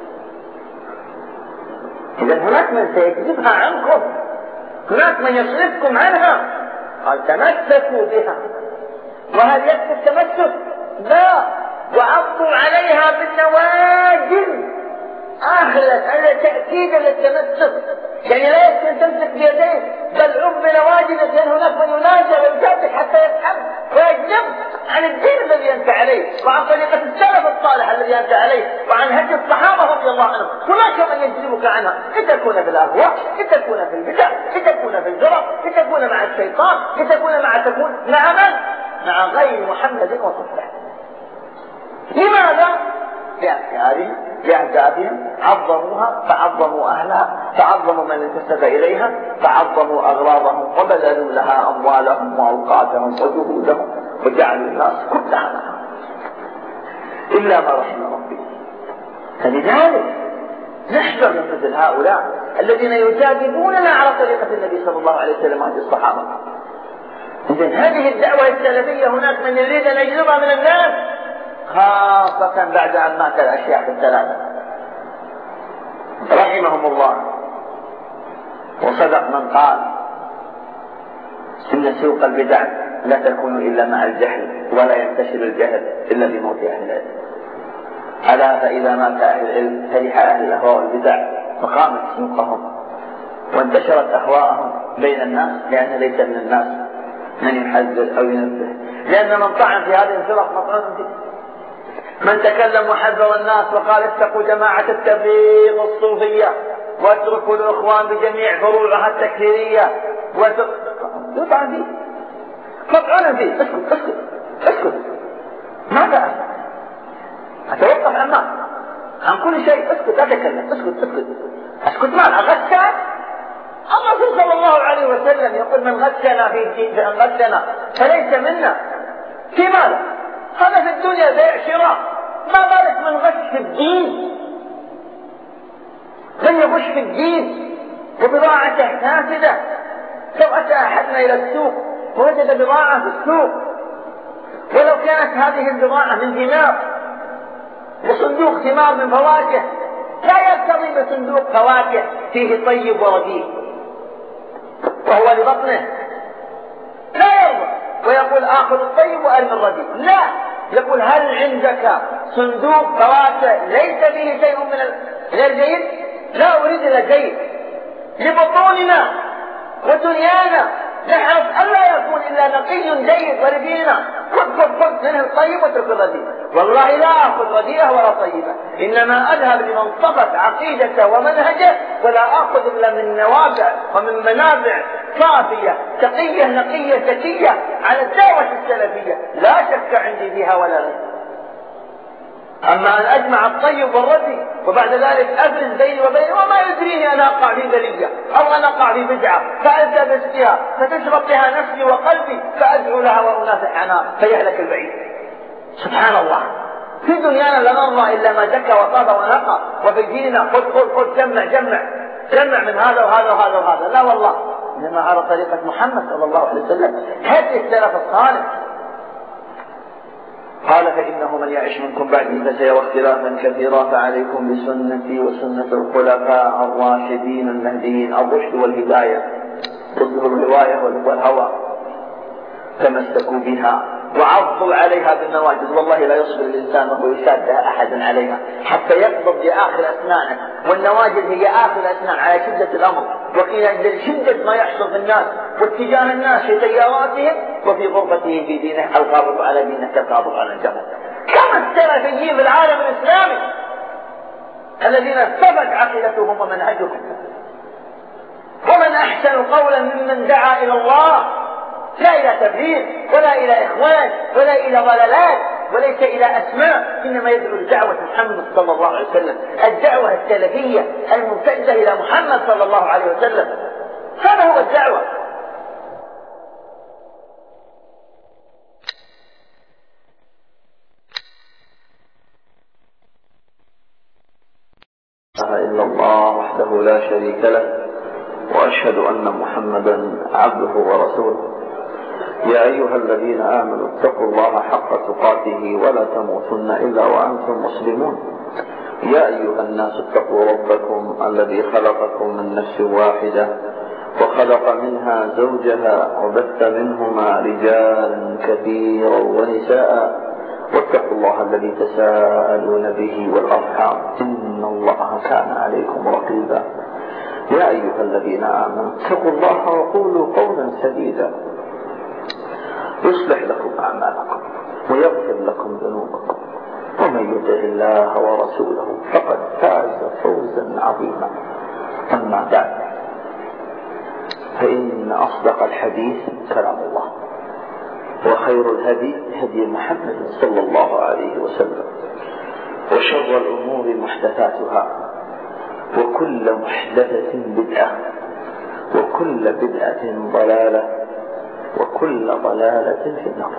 إذا هناك من سيكذبها عنكم، هناك من يصرفكم عنها. قال تمسكوا بها. وهل يكفي التمسك؟ لا، وعضوا عليها بالنواجذ. آخر الأسئلة تأكيدا للتمسك، يعني لا يكفي أن تمسك بيديك، بل عض بنواجذك، لأن هناك من ينازع ويجادلك حتى يفهم ويجنب عن الدين الذي أنت عليه، وعن طريقة السلف الصالح الذي أنت عليه، وعن هدي الصحابة رضي الله عنهم. هناك من يجذبك عنها، لتكون في الأهواء، لتكون في البدع، لتكون في الجرى، لتكون مع الشيطان، لتكون مع من؟ مع غير محمد وصحبه. لماذا؟ لأهدافهم عظموها فعظموا أهلها، فعظموا من انتسب إليها، فعظموا أغراضهم، وبذلوا لها أموالهم وأوقاتهم وجهودهم، وجعلوا الناس كلها معها إلا ما رحم ربي. فلذلك نحذر من مثل هؤلاء الذين يجادلوننا على طريقة النبي صلى الله عليه وسلم وعلى الصحابة. إذن هذه الدعوة السلفية هناك من يريد أن يجلبها من الناس، خاصة بعد أن مات الأشياخ الثلاثة رحمهم الله. وصدق من قال إن سوق البدع لا تكون إلا مع الجهل، ولا ينتشر الجهل إلا بموت أهل العلم. ألا فإذا مات أهل العلم فرح أهل الأهواء والبدع، فقامت سوقهم وانتشرت أهواءهم بين الناس، لأن ليس من الناس من يحذر أو ينبه، لأن من طعن في هذه الفرق مطعون فيه. من تكلم وحذر الناس وقال اتقوا جماعة التبليغ الصوفية واتركوا الإخوان بجميع فروعها التكفيرية يطعن فيه، مطعون فيه. اسكت ماذا أتوقف عن كل شيء؟ اسكت، لا تتكلم، اسكت ماذا؟ غشان الرسول صلى الله عليه وسلم يقول من غشنا في الدين فإن غشنا فليس منا. في ماذا؟ هذا في الدنيا بيع شراء، ما بالك من غش في الدين؟ من يغش في الدين وبضاعته فاسدة؟ لو أتى أحدنا إلى السوق ووجد بضاعة في السوق، ولو كانت هذه البضاعة من ثمار وصندوق ثمار من فواكه، لا يرتضي بصندوق فواكه فيه طيب ورديء وهو لبطنه، لا يرضى ويقول آخذ الطيب وأرمي الرديء. لا، يقول هل عندك صندوق فواكه ليس فيه شيء من غير جيد؟ لا أريد إلا جيد لبطوننا ودنيانا، نحرص ألا يكون إلا نقي جيد ولدينا. خذ منه الطيب واترك الرديء. والله لا أخذ رديئه ولا طيبه، إنما أذهب لمن صفت عقيدته ومنهجه، ولا أخذ إلا من نوابع ومن منابع صافية تقية نقية زكية على الدعوة السلفية، لا شك عندي فيها ولا غير. أما أن أجمع الطيب والردي وبعد ذلك أفرز بيني وبينه وما يدريني أن أقع في بلية أو أن أقع في بدعة فألتبس بها فتشرب بها نفسي وقلبي فأدعو لها وأنافح عنها فيهلك البعيد. سبحان الله، في دنيانا لا نرضى إلا ما زكى وطاب ونقى، وفي ديننا خذ جمع من هذا وهذا وهذا وهذا. لا والله، إنما على طريقة محمد صلى الله عليه وسلم هدي السلف الصالح. قال فإنه من يعش منكم بعدي فسيرى اختلافا كثيرا فعليكم بسنتي وسنة الخلفاء الراشدين المهديين. الرشد والهداية ضده الرواية والهوى، تمسكوا بها وعضوا عليها بالنواجذ. والله لا يصبر الإنسان وهو يشادها أحدا عليها حتى يقبض بآخر أسنانه، والنواجذ هي آخر أسنان على شدة الأمر، وقيل شدة ما يحصل في الناس واتجاه الناس في تياراتهم وفي غربته في دينه. القابض على دينه كالقابض على الجمل. كما السلفيين في العالم الإسلامي الذين ثبت عقيدتهم ومنهجهم. ومن أحسن قولا ممن دعا إلى الله، لا إلى تبرير ولا إلى إخوان ولا إلى ضلالات وليس إلى أسماء، إنما يدعو لدعوة محمد صلى الله عليه وسلم، الدعوة السلفية الممتدة إلى محمد صلى الله عليه وسلم. هذا هو الدعوة. إلا الله وحده لا شريك له، وأشهد أن محمدا عبده ورسوله. يا أيها الذين آمنوا اتقوا الله حق تقاته ولا تموتن إلا وأنتم مسلمون. يا أيها الناس اتقوا ربكم الذي خلقكم من نفس واحدة وخلق منها زوجها وبث منهما رجالا كثيرا ونساء، واتقوا الله الذي تساءلون به والأرحام إن الله كان عليكم رقيبا. يا أيها الذين آمنوا اتقوا الله وقولوا قولا سديدا يصلح لكم أعمالكم ويغفر لكم ذنوبكم، ومن يطع الله ورسوله فقد فاز فوزا عظيما. أما بعد، فإن أصدق الحديث كلام الله، وخير الهدي هدي محمد صلى الله عليه وسلم، وشر الأمور محدثاتها، وكل محدثة بدعة، وكل بدعة ضلالة، وكل ضلالة في النار.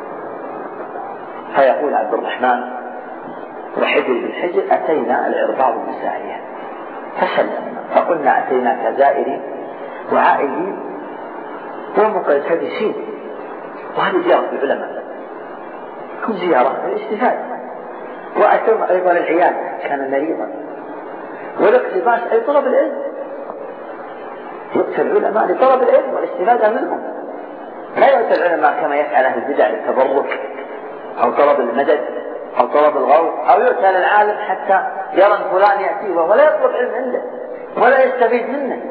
فيقول عبد الرحمن وحجر بن حجر: أتينا العرباض بن سارية فسلمنا فقلنا أتينا كزائرين وعائلين ومقتبسين. وهذه زيارة العلماء، كل زيارة للاستفادة، وأتوا أيضا العيادة، كان مريضا، والاقتباس أي طلب العلم. يؤتى العلماء لطلب العلم والاستفادة منهم، لا يؤتى العلماء كما يفعل أهل البدع للتبرك أو طلب المدد أو طلب الغوث، أو يؤتى للعالم حتى يرى فلان يأتيه ولا يطلب علم عنده ولا يستفيد منه.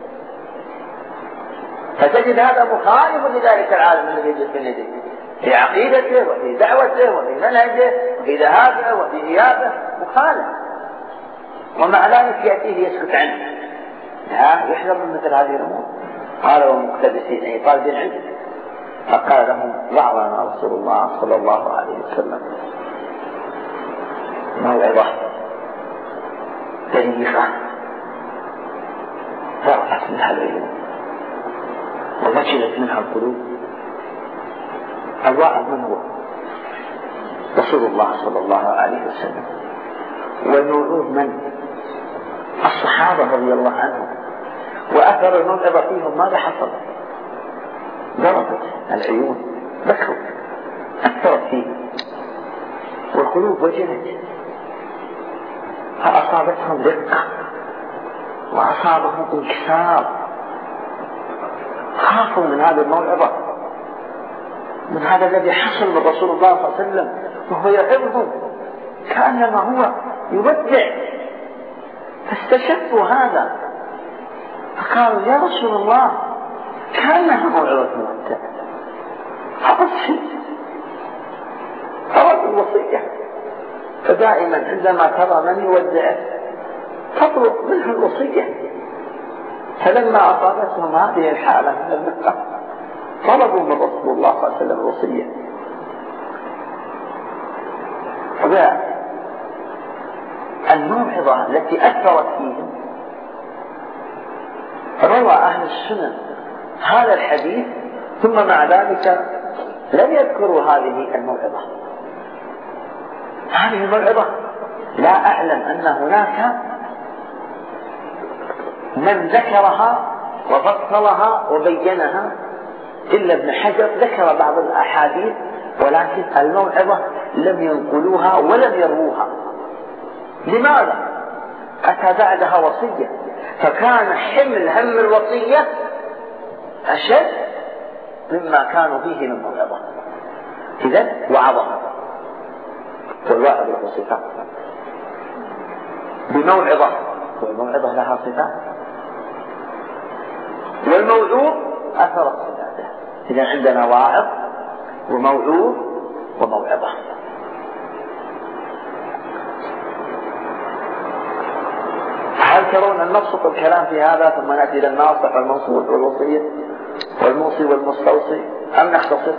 فتجد هذا مخالف لذلك العالم الذي يجد بين يديه في عقيدته وفي دعوته وفي منهجه وفي ذهابه وفي إيابه، مخالف. ومع ذلك يأتيه يسكت عنه. يحذر من مثل هذه الأمور. قال ومقتبسين أي طالبين علم. فقال لهم: وعظنا رسول الله صلى الله عليه وسلم موعظة بليغة ضربت منها العيون ووجلت منها القلوب. الواعظ من هو؟ رسول الله صلى الله عليه وسلم. والموعوظ من؟ الصحابة رضي الله عنهم. وأثر الموعظة فيهم ماذا حصل؟ ضربت العيون، بكوا، أثرت فيه، والقلوب وجلت، فأصابتهم رقة وأصابهم انكسار. خافوا من هذه الموعظة، من هذا الذي حصل من رسول الله صلى الله عليه وسلم وهو يعظهم كأنما هو يودع. فاستشفوا هذا فقالوا: يا رسول الله، كأنها موعظة مودع. أردت الوصية. فدائما عندما ترى من يودعه تطلب منه الوصية. فلما أصابتهم هذه الحالة من الرقة طلبوا من رسول الله صلى الله عليه وسلم الوصية. الموعظة التي أثرت فيهم. روى أهل السنن هذا الحديث ثم مع ذلك لم يذكروا هذه الموعظة. هذه الموعظة لا أعلم أن هناك من ذكرها وفصلها وبينها إلا ابن حجر، ذكر بعض الأحاديث ولكن الموعظة لم ينقلوها ولم يروها. لماذا؟ أتى بعدها وصية، فكان حمل هم الوصية أشد مما كانوا فيه من موعظة. إذن وعظها، والواعظ له صفات بموعظة، والموعظة لها صفات، والموعوظ أثرت صفاته. إذن عندنا واعظ وموعوظ وموعظة. هل ترون أن نبسط الكلام في هذا ثم نأتي إلى الناصح والمنصوح والوصية والموصي والمستوصي، أم نختصر؟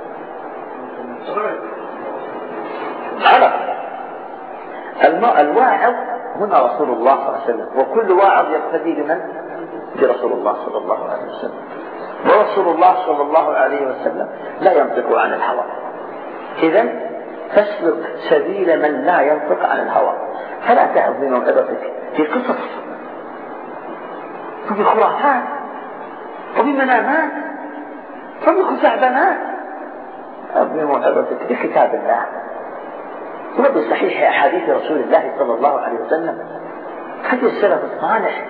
الواعظ هنا رسول الله صلى الله عليه وسلم، وكل واعظ يقتدي بمن؟ برسول الله صلى الله عليه وسلم. ورسول الله صلى الله عليه وسلم لا ينطق عن الهوى، إذن فاسلك سبيل من لا ينطق عن الهوى، فلا تعظ بموعظتك في قصص وفي خرافات وبمنامات وبخزعبلات، بموعظتك بكتاب الله وبصحيح أحاديث رسول الله صلى الله عليه وسلم، هدي السلف الصالح.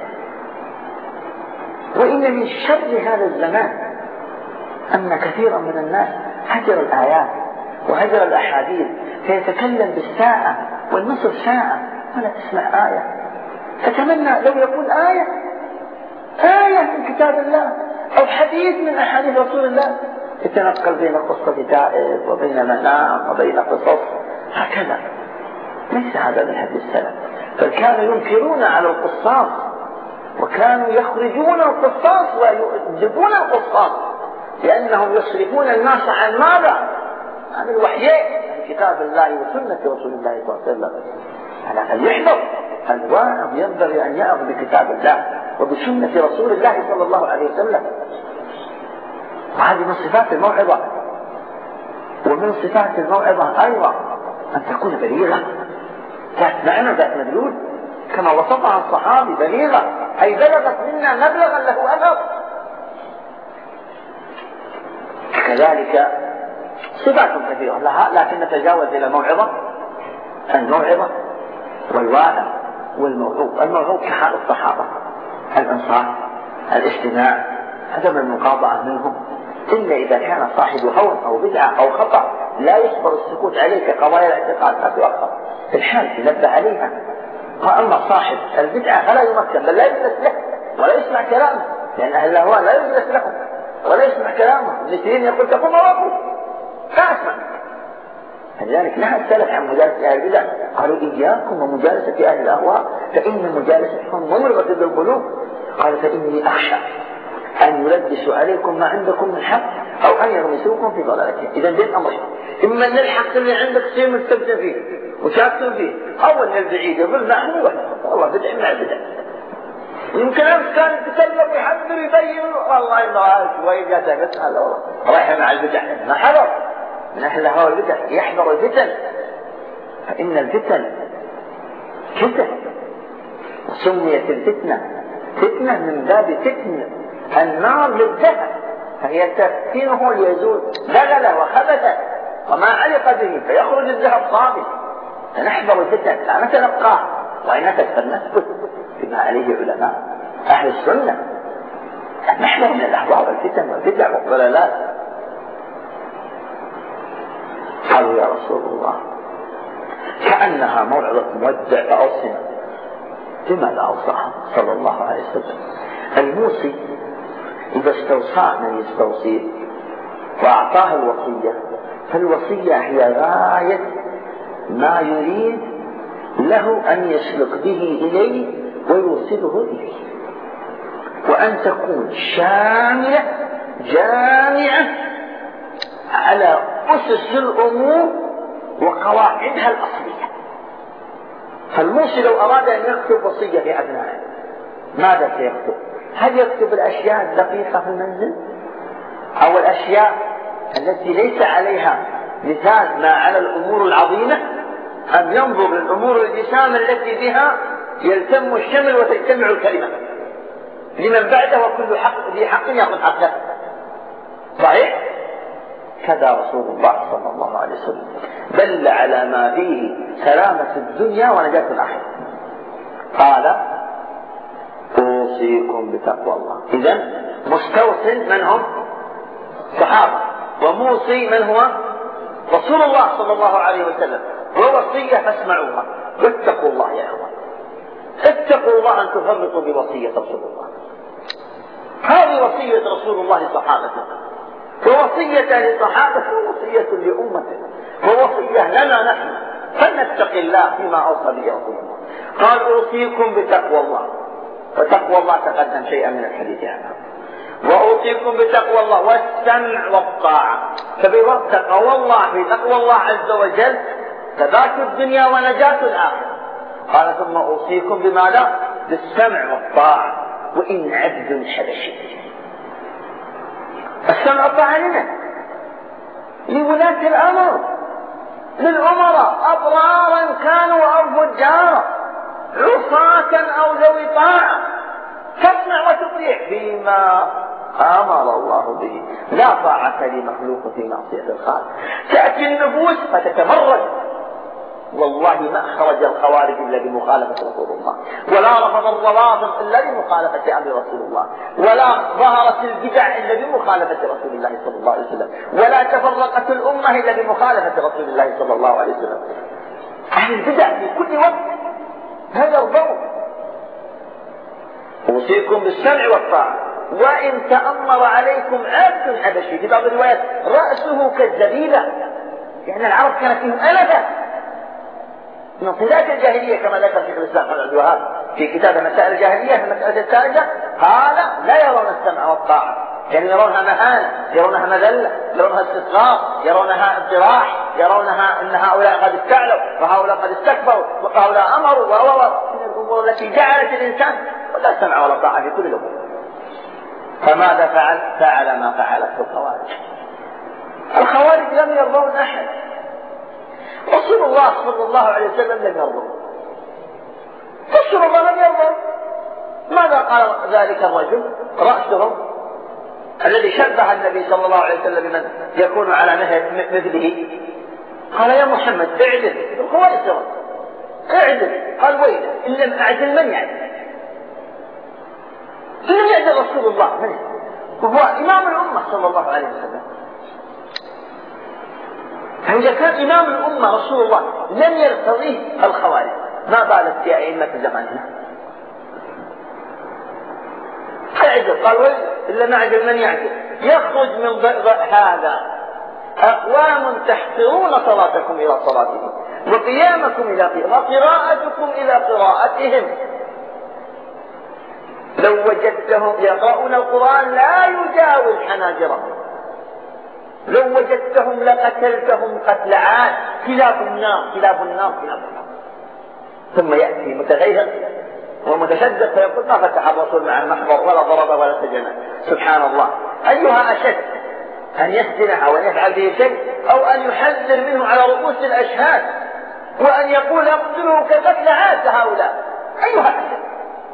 وإن من شر هذا الزمان أن كثيرا من الناس هجر الآيات وهجر الأحاديث، فيتكلم بالساعة والنصف ساعة ولا تسمع آية. أتمنى لو يقول آية من كتاب الله أو حديث من أحاديث رسول الله، يتنقل بين قصة تائب وبين منام وبين قصص هكذا. ليس هذا من هدي السلف، بل كانوا ينكرون على القصاص، وكانوا يخرجون القصاص ويجيبون القصاص، لأنهم يصرفون الناس عن ماذا؟ عن الوحيين، عن كتاب الله وسنة رسول الله صلى الله عليه وسلم. على أن يحذر الواعظ ينبغي أن يأخذ بكتاب الله وبسنة رسول الله صلى الله عليه وسلم. وهذه من صفات الموعظة. ومن صفات الموعظة أيضا أن تكون بليغة، ذات معنى ذات مدلول، كما وصفها الصحابي بليغة، أي بلغت منا مبلغا له أثر. كذلك صفات كثيرة لها، لكن نتجاوز إلى الموعظة والواعظ والموعوظ. الموعوظ كحال الصحابة، الإنصاف، الاجتماع، عدم المقاطعة منهم، إلا إذا كان صاحب هوى أو بدعة أو خطأ لا يصبر السكوت عليه كقضايا الاعتقاد لا تؤخر في الحال ينبه عليها. وأما صاحب البدعة فلا يمكن، بل لا يجلس له ولا يسمع كلامه، لأن أهل الهوى لا يجلس لهم ولا يسمع كلامه. ابن سيرين يقول تقوم وقف لا أسمع. لذلك نهى السلف عن مجالسة أهل البدع، قالوا إياكم ومجالسة أهل الأهواء فإن مجالستهم ممرضة للقلوب. قال فإني أخشى أن يلبسوا عليكم ما عندكم من حق أو أن يرمسوكم في ضلالتهم. إذا دين أمرين، إما أن الحق اللي عندك تصير مستبدل فيه وشاكل فيه، أو أن البعيد يظل نحن والله بدع مع بدع. يمكن أمس كان يتكلم ويحذر يبين والله إنه شوي جاته مسألة والله رايح مع البدع، ما حذر من أهل الهوى البدع، يحذر الفتن، فإن الفتن فتن. سميت الفتنة فتنة من باب فتن النار للذهب، فهي تفتنه ليزول دغله وخبثه وما علق به فيخرج الذهب صافي. فنحذر الفتن لا نتلقاه، وإن فلنثبت بما عليه علماء أهل السنة، نحذر من الأهواء والفتن والبدع والضلالات. قالوا يا رسول الله كأنها موعظة مودع فأوصنا. لماذا أوصاها صلى الله عليه وسلم؟ الموصي إذا استوصى من يستوصيه وأعطاه الوصية، فالوصية هي غاية ما يريد له أن يسلك به إليه ويوصله إليه، وأن تكون شاملة جامعة على أسس الأمور وقواعدها الأصلية. فالموصي لو أراد أن يكتب وصية لأبنائه ماذا سيكتب؟ هل يكتب الأشياء الدقيقة في المنزل أو الأشياء التي ليس عليها مثال ما على الأمور العظيمة، أم ينظر للأمور الجسام التي بها يلتم الشمل وتجتمع الكلمة لمن بعده وكل حق ذي حق يأخذ حقه؟ صحيح؟ كذا رسول الله صلى الله عليه وسلم دل على ما فيه سلامة الدنيا ونجاة الآخرة. قال أوصيكم بتقوى الله. إذن مستوصي من هم؟ صحابة، وموصي من هو؟ رسول الله صلى الله عليه وسلم، ووصية فاسمعوها واتقوا الله يا أخوان. اتقوا الله أن تفرطوا بوصية رسول الله. هذه وصية رسول الله لصحابته، ووصية لصحابته ووصية لأمته، ووصية لنا نحن، فلنتق الله فيما أوصى به رسول الله. قال أوصيكم بتقوى الله، وتقوى الله تقدم شيئا من الحديث عنها. وأوصيكم بتقوى الله والسمع والطاعة. فبوقت تقوى الله في تقوى الله عز وجل ثبات الدنيا ونجاة الآخرة. قال ثم أوصيكم بماذا؟ بالسمع والطاعة. وإن عبد حبشي. السمع والطاعة لنا لولاة الأمر، للأمراء أبرارا كانوا أو فجارا، عصاة أو ذوي طاعة، تسمع وتطيع فيما أمر الله به. لا طاعة لمخلوق في معصية الخالق. تأتي النفوس فتتمرد، والله ما خرج الخوارج إلا بمخالفة رسول الله، ولا رفض الروافض إلا بمخالفة أمر رسول الله، ولا ظهرت البدع إلا بمخالفة رسول الله صلى الله عليه وسلم، ولا تفرقت الأمة إلا بمخالفة رسول الله صلى الله عليه وسلم. أهل البدع في كل وقت هذا الضوء. أوصيكم بالسمع والطاعة. وإن تأمر عليكم عبد حبشي، في بعض الروايات رأسه كالزبيبة، يعني العرب كانت فيهم ألفة من صلات الجاهلية كما ذكر شيخ الإسلام ابن عبد الوهاب في كتاب مسائل الجاهلية في المسألة الثالثة. هذا لا يرون السمع والطاعة، يعني يرونها مهانة، يرونها مذلة، يرونها استصغار، يرونها انطراح، يرونها أن هؤلاء قد استعلوا وهؤلاء قد استكبروا وهؤلاء أمروا من الأمور التي جعلت الإنسان ولا سمع ولا طاعة في كل الأمور. فماذا فعل؟ فعل ما فعلته الخوارج. الخوارج لم يرضون أحد، رسول الله صلى الله عليه وسلم لم يرضى، رسول الله لم يرضى. ماذا قال ذلك الرجل رأسهم الذي شبه النبي صلى الله عليه وسلم بمن يكون على مثله؟ قال يا محمد اعدل. هو يسرد اعدل. قال ويلك إن لم أعدل من يعدل؟ إن لم يعدل رسول الله من يعدل؟ وهو إمام الأمة صلى الله عليه وسلم. فإذا كان إمام الأمة رسول الله لم يرتضيه الخوارج، ما بالت في أئمة زماننا؟ اعدل. قال ويل إلا ما عدل من يعدل. يخرج من ضئضئ هذا أقوام تحقرون صلاتكم إلى صلاتهم وقيامكم إلى قيامهم وقراءتكم إلى قراءتهم. لو وجدتهم يقرؤون القرآن لا يجاوز حناجرهم، لو وجدتهم لقتلتهم قتل عاد. كلاب النار كلاب النار كلاب النار. ثم يأتي متغير ومتشدد فيقول ما فتح الرسول مع المحضر ولا ضرب ولا سجن. سبحان الله. أيها أشد، أن يسجنها وأن يفعل به شيء، أو أن يحذر منه على رؤوس الأشهاد وأن يقول يقتله كقتل عاد هؤلاء؟ أيها أشد.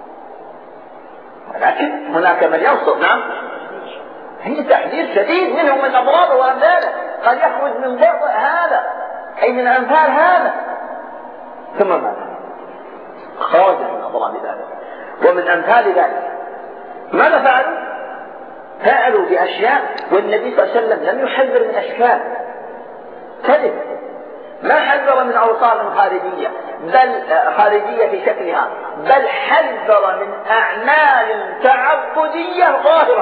ولكن هناك من ينصر. نعم، هي تحذير شديد منهم من أضرابه وأمثاله. قد يخرج من ضئضئ هذا أي من أمثال هذا. ثم ماذا؟ خرج من أضراب ذلك ومن أمثال ذلك. ماذا فعلوا؟ فعلوا بأشياء والنبي صلى الله عليه وسلم لم يحذر من أشكال كذب، ما حذر من أوصاف خارجية، بل خارجية في شكلها، بل حذر من أعمال تعبدية ظاهرة.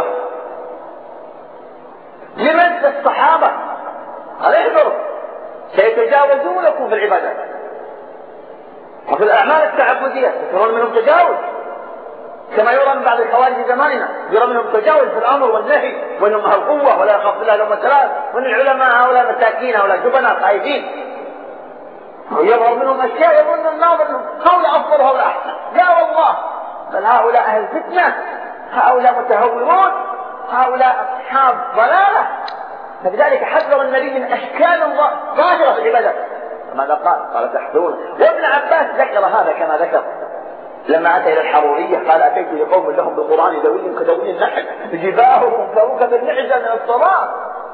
لمن؟ الصحابة. قال احذروا سيتجاوزونكم في العبادات وفي الأعمال التعبدية، ترون منهم تجاوز كما يرى من بعض الخوارج زماننا، يرى منهم تجاوز في الأمر والنهي، وأنهم أهل قوة ولا يخاف الله لومة لائم، وأن العلماء هؤلاء مساكين هؤلاء جبناء خائفين. ويظهر منهم أشياء يظن الناظر هؤلاء أفضل وهؤلاء أحسن. لا والله، بل هؤلاء أهل فتنة، هؤلاء متهورون، هؤلاء أصحاب ضلالة. فلذلك حذر النبي من أشكال الله ظاهرة في العبادة. ماذا قال تحذرون. وابن عباس ذكر هذا كما ذكر لما أتى إلى الحرورية قال أتيت لقوم لهم بالقرآن دوي كدوي النحل جباههم كركب النعجة من الصلاة.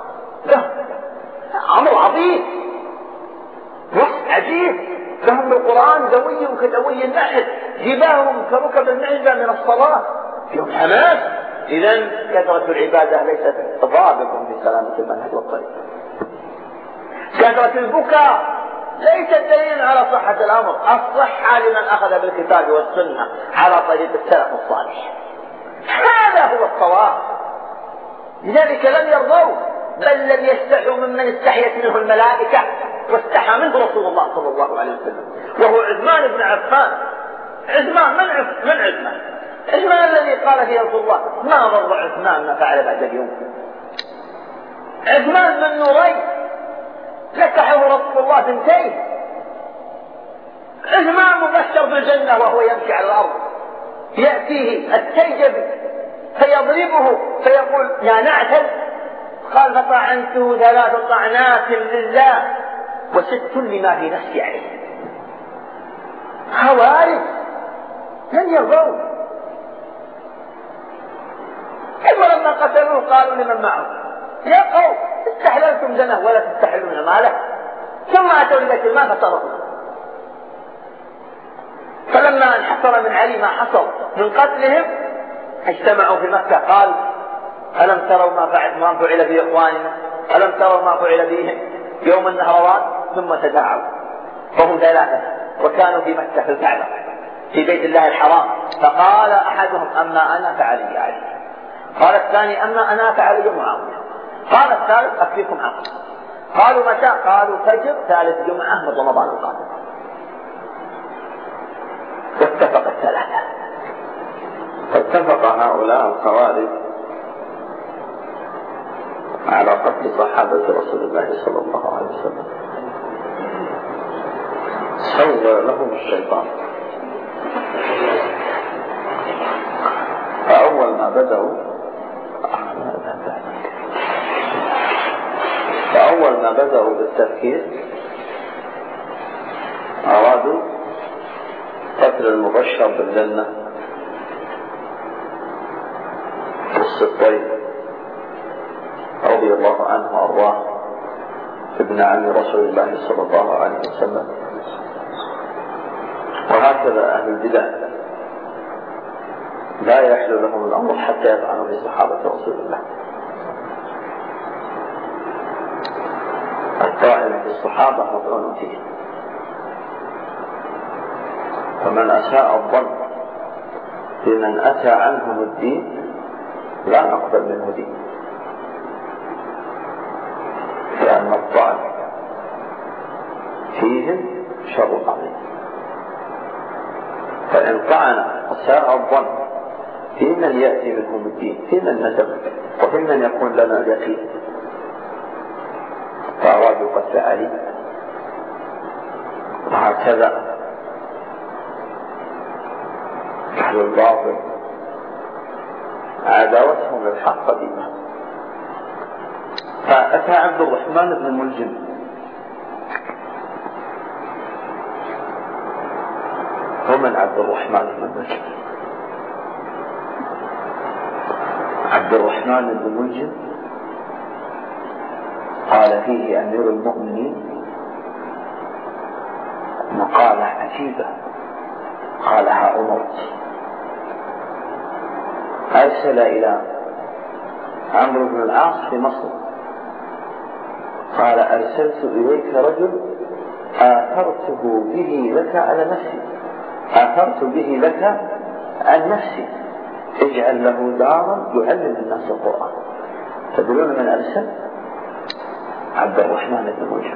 أمر عظيم وصف عجيب، لهم بالقرآن دوي كدوي النحل جباههم كركب النعجة من الصلاة. يوم حماس. إذن كثرة العبادة ليست ضابط في سلامة المنهج والطريق. كثرة البكاء ليس دليل على صحة الأمر. الصحة لمن أخذ بالكتاب والسنة على طريق السلف الصالح، هذا هو الصواب. لذلك لم يرضوا، بل لم يستحوا ممن استحيت منه الملائكة واستحى منه رسول الله صلى الله عليه وسلم، وهو عثمان بن عفان. عثمان من عثمان؟ عثمان الذي قال فيه رسول الله ما ضر عثمان ما فعل بعد اليوم. عثمان بن نورين لكحه رسول الله ثنتين. عثمان مبشر بالجنة وهو يمشي على الأرض، يأتيه التيجبي فيضربه فيقول يا نعتل، قال فطعنته 3 طعنات لله و6 لما في نفسي عليه. خوارج لن يرضون. ثم لما قتلوه قالوا لمن معه يا قوم استحللتم دمه ولا تستحلون ماله. ثم أتوا لذلك المال فصرفوا. فلما انحصر من علي ما حصل من قتلهم اجتمعوا في مكة قال ألم تروا ما فعل بإخواننا، ألم تروا ما فعل بهم يوم النهروان. ثم تداعوا فهم 3 وكانوا في مكة في الكعبة في بيت الله الحرام. فقال أحدهم أما أنا فعلي علي، قال الثاني أما أنا فعلي معاوية، قال الثالث أكفيكم عقل. قالوا متى؟ قالوا فجر 3 جمعة من رمضان القادم. واتفق ال3. فاتفق هؤلاء الخوارج على قتل صحابة رسول الله صلى الله عليه وسلم. سول لهم الشيطان. فأول ما بدأوا بالتفكير أرادوا قتل المبشر بالجنة الصديق رضي الله عنه وأرضاه ابن عم رسول الله صلى الله عليه وسلم. وهكذا أهل البدع لا يحل لهم الأمر حتى يطعنوا في صحابة رسول الله. الطاعن في الصحابة مطعون فيه. فمن أساء الظن بمن أتى عنهم الدين لا نقبل منه دين، لأن الطعن فيهم شر عظيم. فإن طعن أساء الظن في من يأتي منهم الدين، في من ندم وفي من يكون لنا اليقين، فأرادوا قتل علي. وهكذا أهل الباطل عداوتهم للحق قديمة. فأتى عبد الرحمن بن ملجم ومن عبد الرحمن بن ملجم؟ عبد الرحمن بن ملجم قال فيه أمير المؤمنين مقالة عجيبة قالها عمر. أرسل إلى عمرو بن العاص في مصر قال أرسلت إليك رجل آثرته به لك على نفسي، آثرت به لك عن نفسي، اجعل له دارا يعلم الناس القرآن. تدرون من أرسل؟ عبد الرحمن بن ملجم.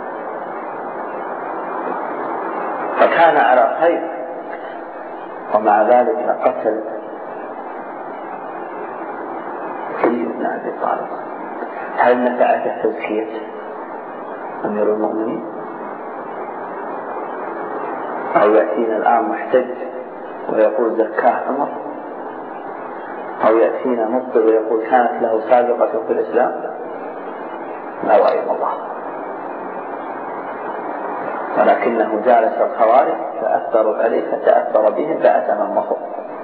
فكان على خير، ومع ذلك قتل علي بن أبي طالب. هل نفعت تزكية أمير المؤمنين؟ أو يأتينا الآن محتج ويقول زكاه عمر، أو يأتينا مبطل ويقول كانت له سابقة في الإسلام، لا وعيم الله. ولكنه جالس الخوارج فأثروا عليه فتأثر بهم فأتم المصر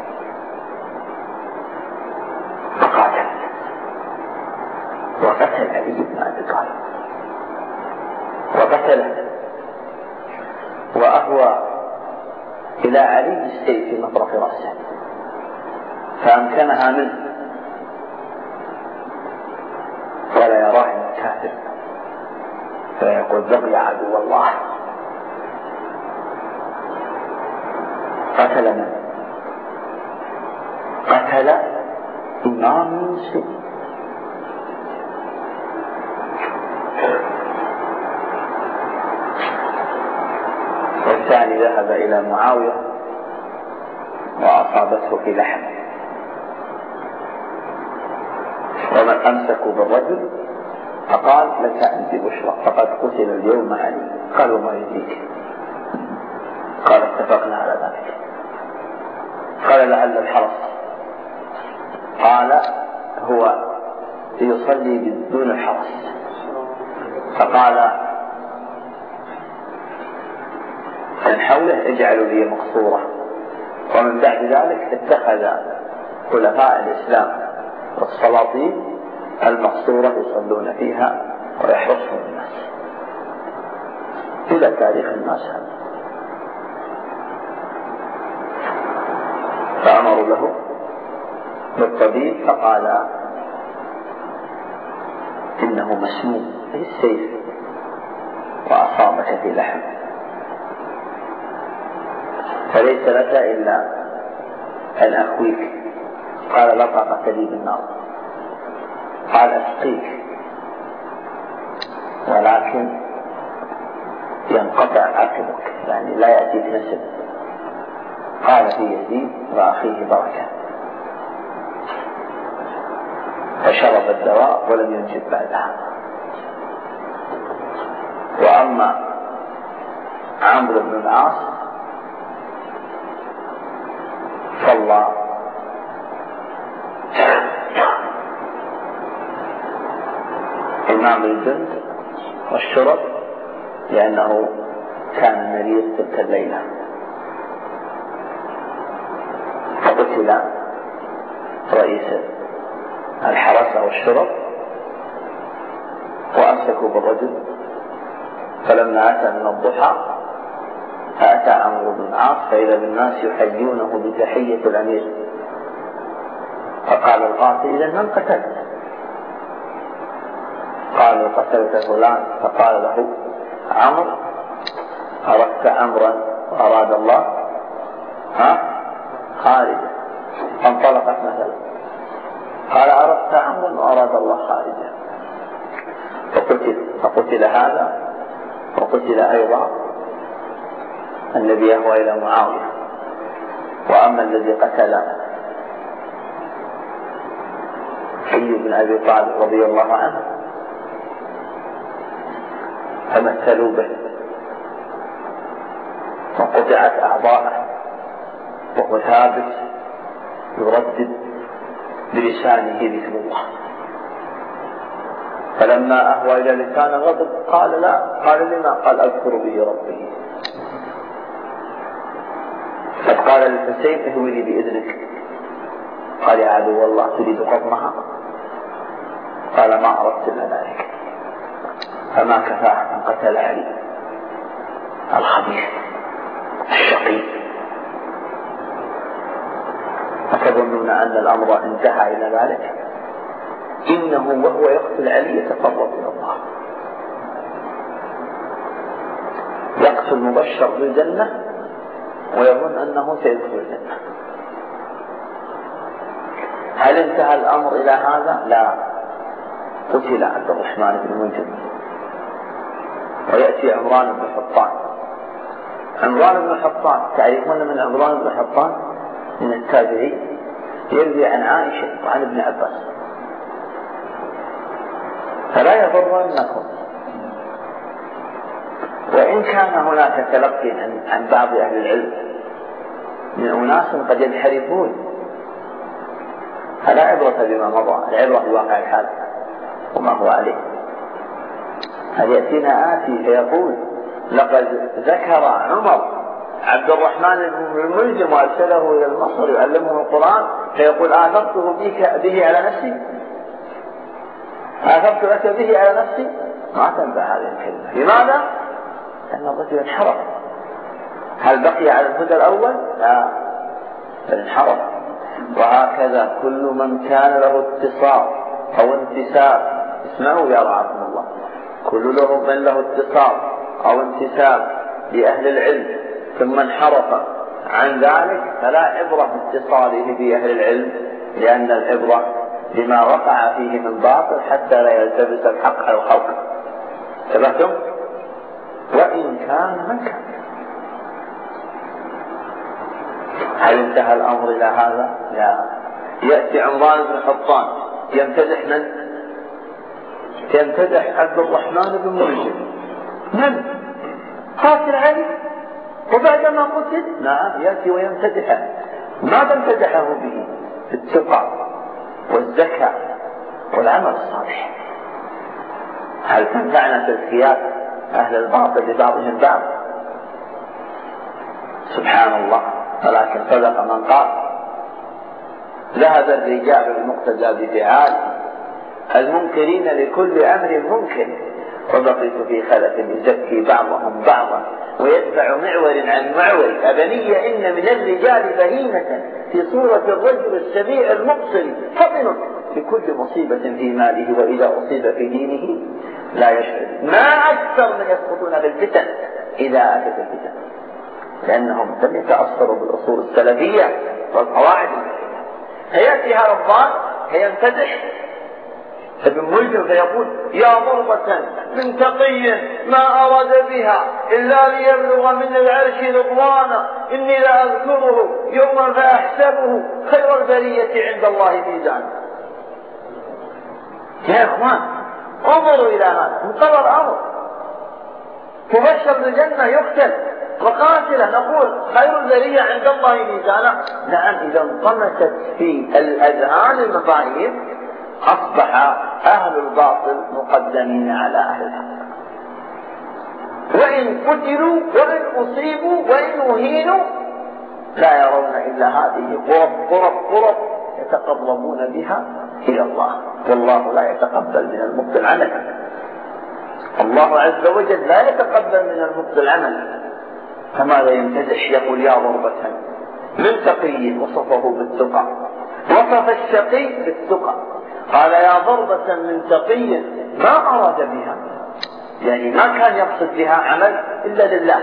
فقاتل وقتل علي بن أبي طالب وقتله وأهوى إلى علي بالسيف في مطرف رأسه فأمكنها منه ولا يراه من كافر فيقول بقي عدو الله. قتل من؟ قتل إمام المسلمين. والثاني ذهب إلى معاوية وأصابته في لحم، ومن أمسكوا بالرجل فقال لك أنت بشرى فقد قتل اليوم علي. قالوا ما يدريك؟ قال اتفقنا على ذلك. قال لعل الحرس. قال هو يصلي بدون الحرس. فقال من حوله اجعلوا لي مقصورة. ومن بعد ذلك اتخذ خلفاء الإسلام والسلاطين المقصورة يصلون فيها ويحرسهم الناس إلى تاريخ الناس هذا. فأمروا له بالطبيب فقال إنه مسموم بالسيف وأصابك في لحم فليس لك إلا أن أخويك. قال لا طاقة لي بالنار. قال أسقيك ولكن ينقطع عقبك، يعني لا يأتيك نسب. قال في يزيد وأخيه بركة، فشرب الدواء ولم ينجب بعدها. وأما عمرو بن العاص صلى إمام الجند والشرب لأنه كان مريض تلك الليلة، فقتل رئيس الحراسة والشرب وأمسكوا بالرجل. فلما أتى من الضحى فأتى عمرو بن العاص فإذا بالناس يحيونه بتحية الأمير. فقال القاضي إذا من قتلت؟ قالوا قتلت فلان. فقال له عمرو أردت عمرا وأراد الله خارجا. فانطلقت مثلا. قال أردت عمرا وأراد الله خارجا. فقتل هذا وقتل أيضا النبي يهوى إلى معاوية. وأما الذي قتل علي بن أبي طالب رضي الله عنه فمثلوا به وقطعت أعضاءه وهو ثابت يردد بلسانه ذكر الله. فلما أهوى إلى لسان غضب قال لا. قال لما؟ قال أذكر به ربي. فقال للحسين اهوي بإذنك. قال يا عدو الله تريد قضمها؟ قال ما أردت إلا ذلك. فما كفاه أن قتل علي الخبيث الشقي. أتظنون أن الأمر انتهى إلى ذلك؟ إنه وهو يقتل علي يتقرب إلى الله، يقتل مبشر بالجنة ويظن أنه سيدخل الجنة. هل انتهى الأمر إلى هذا؟ لا. قتل عبد الرحمن بن منجم ويأتي عمران بن حطان. عمران بن حطان تعرفون من عمران بن حطان؟ من التابعين، يروي عن عائشة وعن ابن عباس. فلا يضرنكم وإن كان هناك تلقي عن بعض أهل العلم من أناس قد ينحرفون، فلا عبرة بما مضى، العبرة بواقع الحال وما هو عليه. هل يأتينا آتي فيقول لقد ذكر عمر عبد الرحمن بن الملجم وأرسله إلى مصر يعلمه القرآن، فيقول آثرته به على نفسي، آثرت لك به على نفسي؟ ما تنفع هذه الكلمة. لماذا؟ لأن الرجل انحرف. هل بقي على الهدى الأول؟ لا، بل انحرف. وهكذا كل من كان له اتصال أو انتساب، اسمعوا يا رعاكم الله، كل من له اتصال أو انتساب لأهل العلم ثم انحرف عن ذلك فلا عبرة باتصاله بأهل العلم، لأن العبرة بما وقع فيه من باطل حتى لا يلتبس الحق على الخلق. تبهتم؟ وإن كان من كان. هل انتهى الأمر إلى هذا؟ لا. يأتي عمران بن حطان يمتدح من؟ يمتدح عبد الرحمن بن ملجم. من؟ قاتل علي، وبعدما قتل نعم يأتي ويمتدحه. ماذا امتدحه به؟ التقى والزكاة والعمل الصالح. هل تنفعنا تزكيات أهل الباطل ببعضهم بعض؟ سبحان الله. ولكن صدق من قال ذهب الرجال المقتدى بفعال المنكرين لكل أمر منكر، وبقيت في خلف يزكي بعضهم بعضا ويدفع معول عن معول. أبني إن من الرجال بهيمة في صورة الرجل السميع المبصر فطن لكل مصيبة في ماله، وإذا أصيب في دينه لا يشعر. ما أكثر من يسقطون بالفتن إذا أتت الفتن، لأنهم لم يتأثروا بالأصول السلفية والقواعد. فيأتي هذا الضال فيمتدح ابن ملجم فيقول يا ضربة من تقي ما أراد بها إلا ليبلغ من العرش رضوانا، إني لا أذكره يوما فأحسبه خير البرية عند الله ميزانا. يا إخوان انظروا إلى هذا، انقضى الأمر، مبشر بالجنة يقتل وقاتله، نقول خير البرية عند الله ميزانا. نعم، إذا انطمست في الأذهان المفاهيم أصبح أهل الباطل مقدمين على أهل الحق، وإن قتلوا وإن أصيبوا وإن أهينوا لا يرون إلا هذه قرب يتقربون بها إلى الله، والله لا يتقبل من المبطل عملا. الله عز وجل لا يتقبل من المبطل عملا. فماذا يمتدح؟ يقول يا ضربة من تقي، وصفه بالتقى، وصف الشقي بالتقى، قال يا ضربة من تقي ما أراد بها، يعني ما كان يقصد بها عمل إلا لله،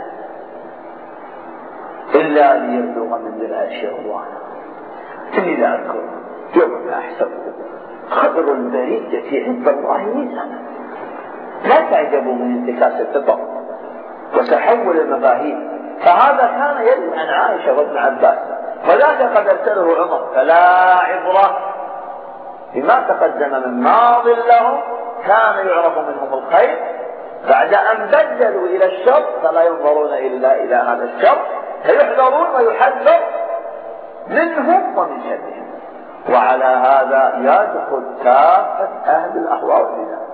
إلا ليبلغ من العرش رضوانا، إني لا أذكر يوم أحسبه خبر البرية عند الله ميزانا. لا تعجبوا من انتكاس الفطر وتحول المفاهيم، فهذا كان يروي عن عائشة وابن عباس، وذاك قد ارسله عمر. فلا عبرة بما تقدم من ماض لهم، كان يعرف منهم الخير، بعد أن بدلوا إلى الشر فلا ينظرون إلا إلى هذا الشر، فيحذرون ويحذر منهم ومن شرهم. وعلى هذا يدخل كافة أهل الأهواء والبدع.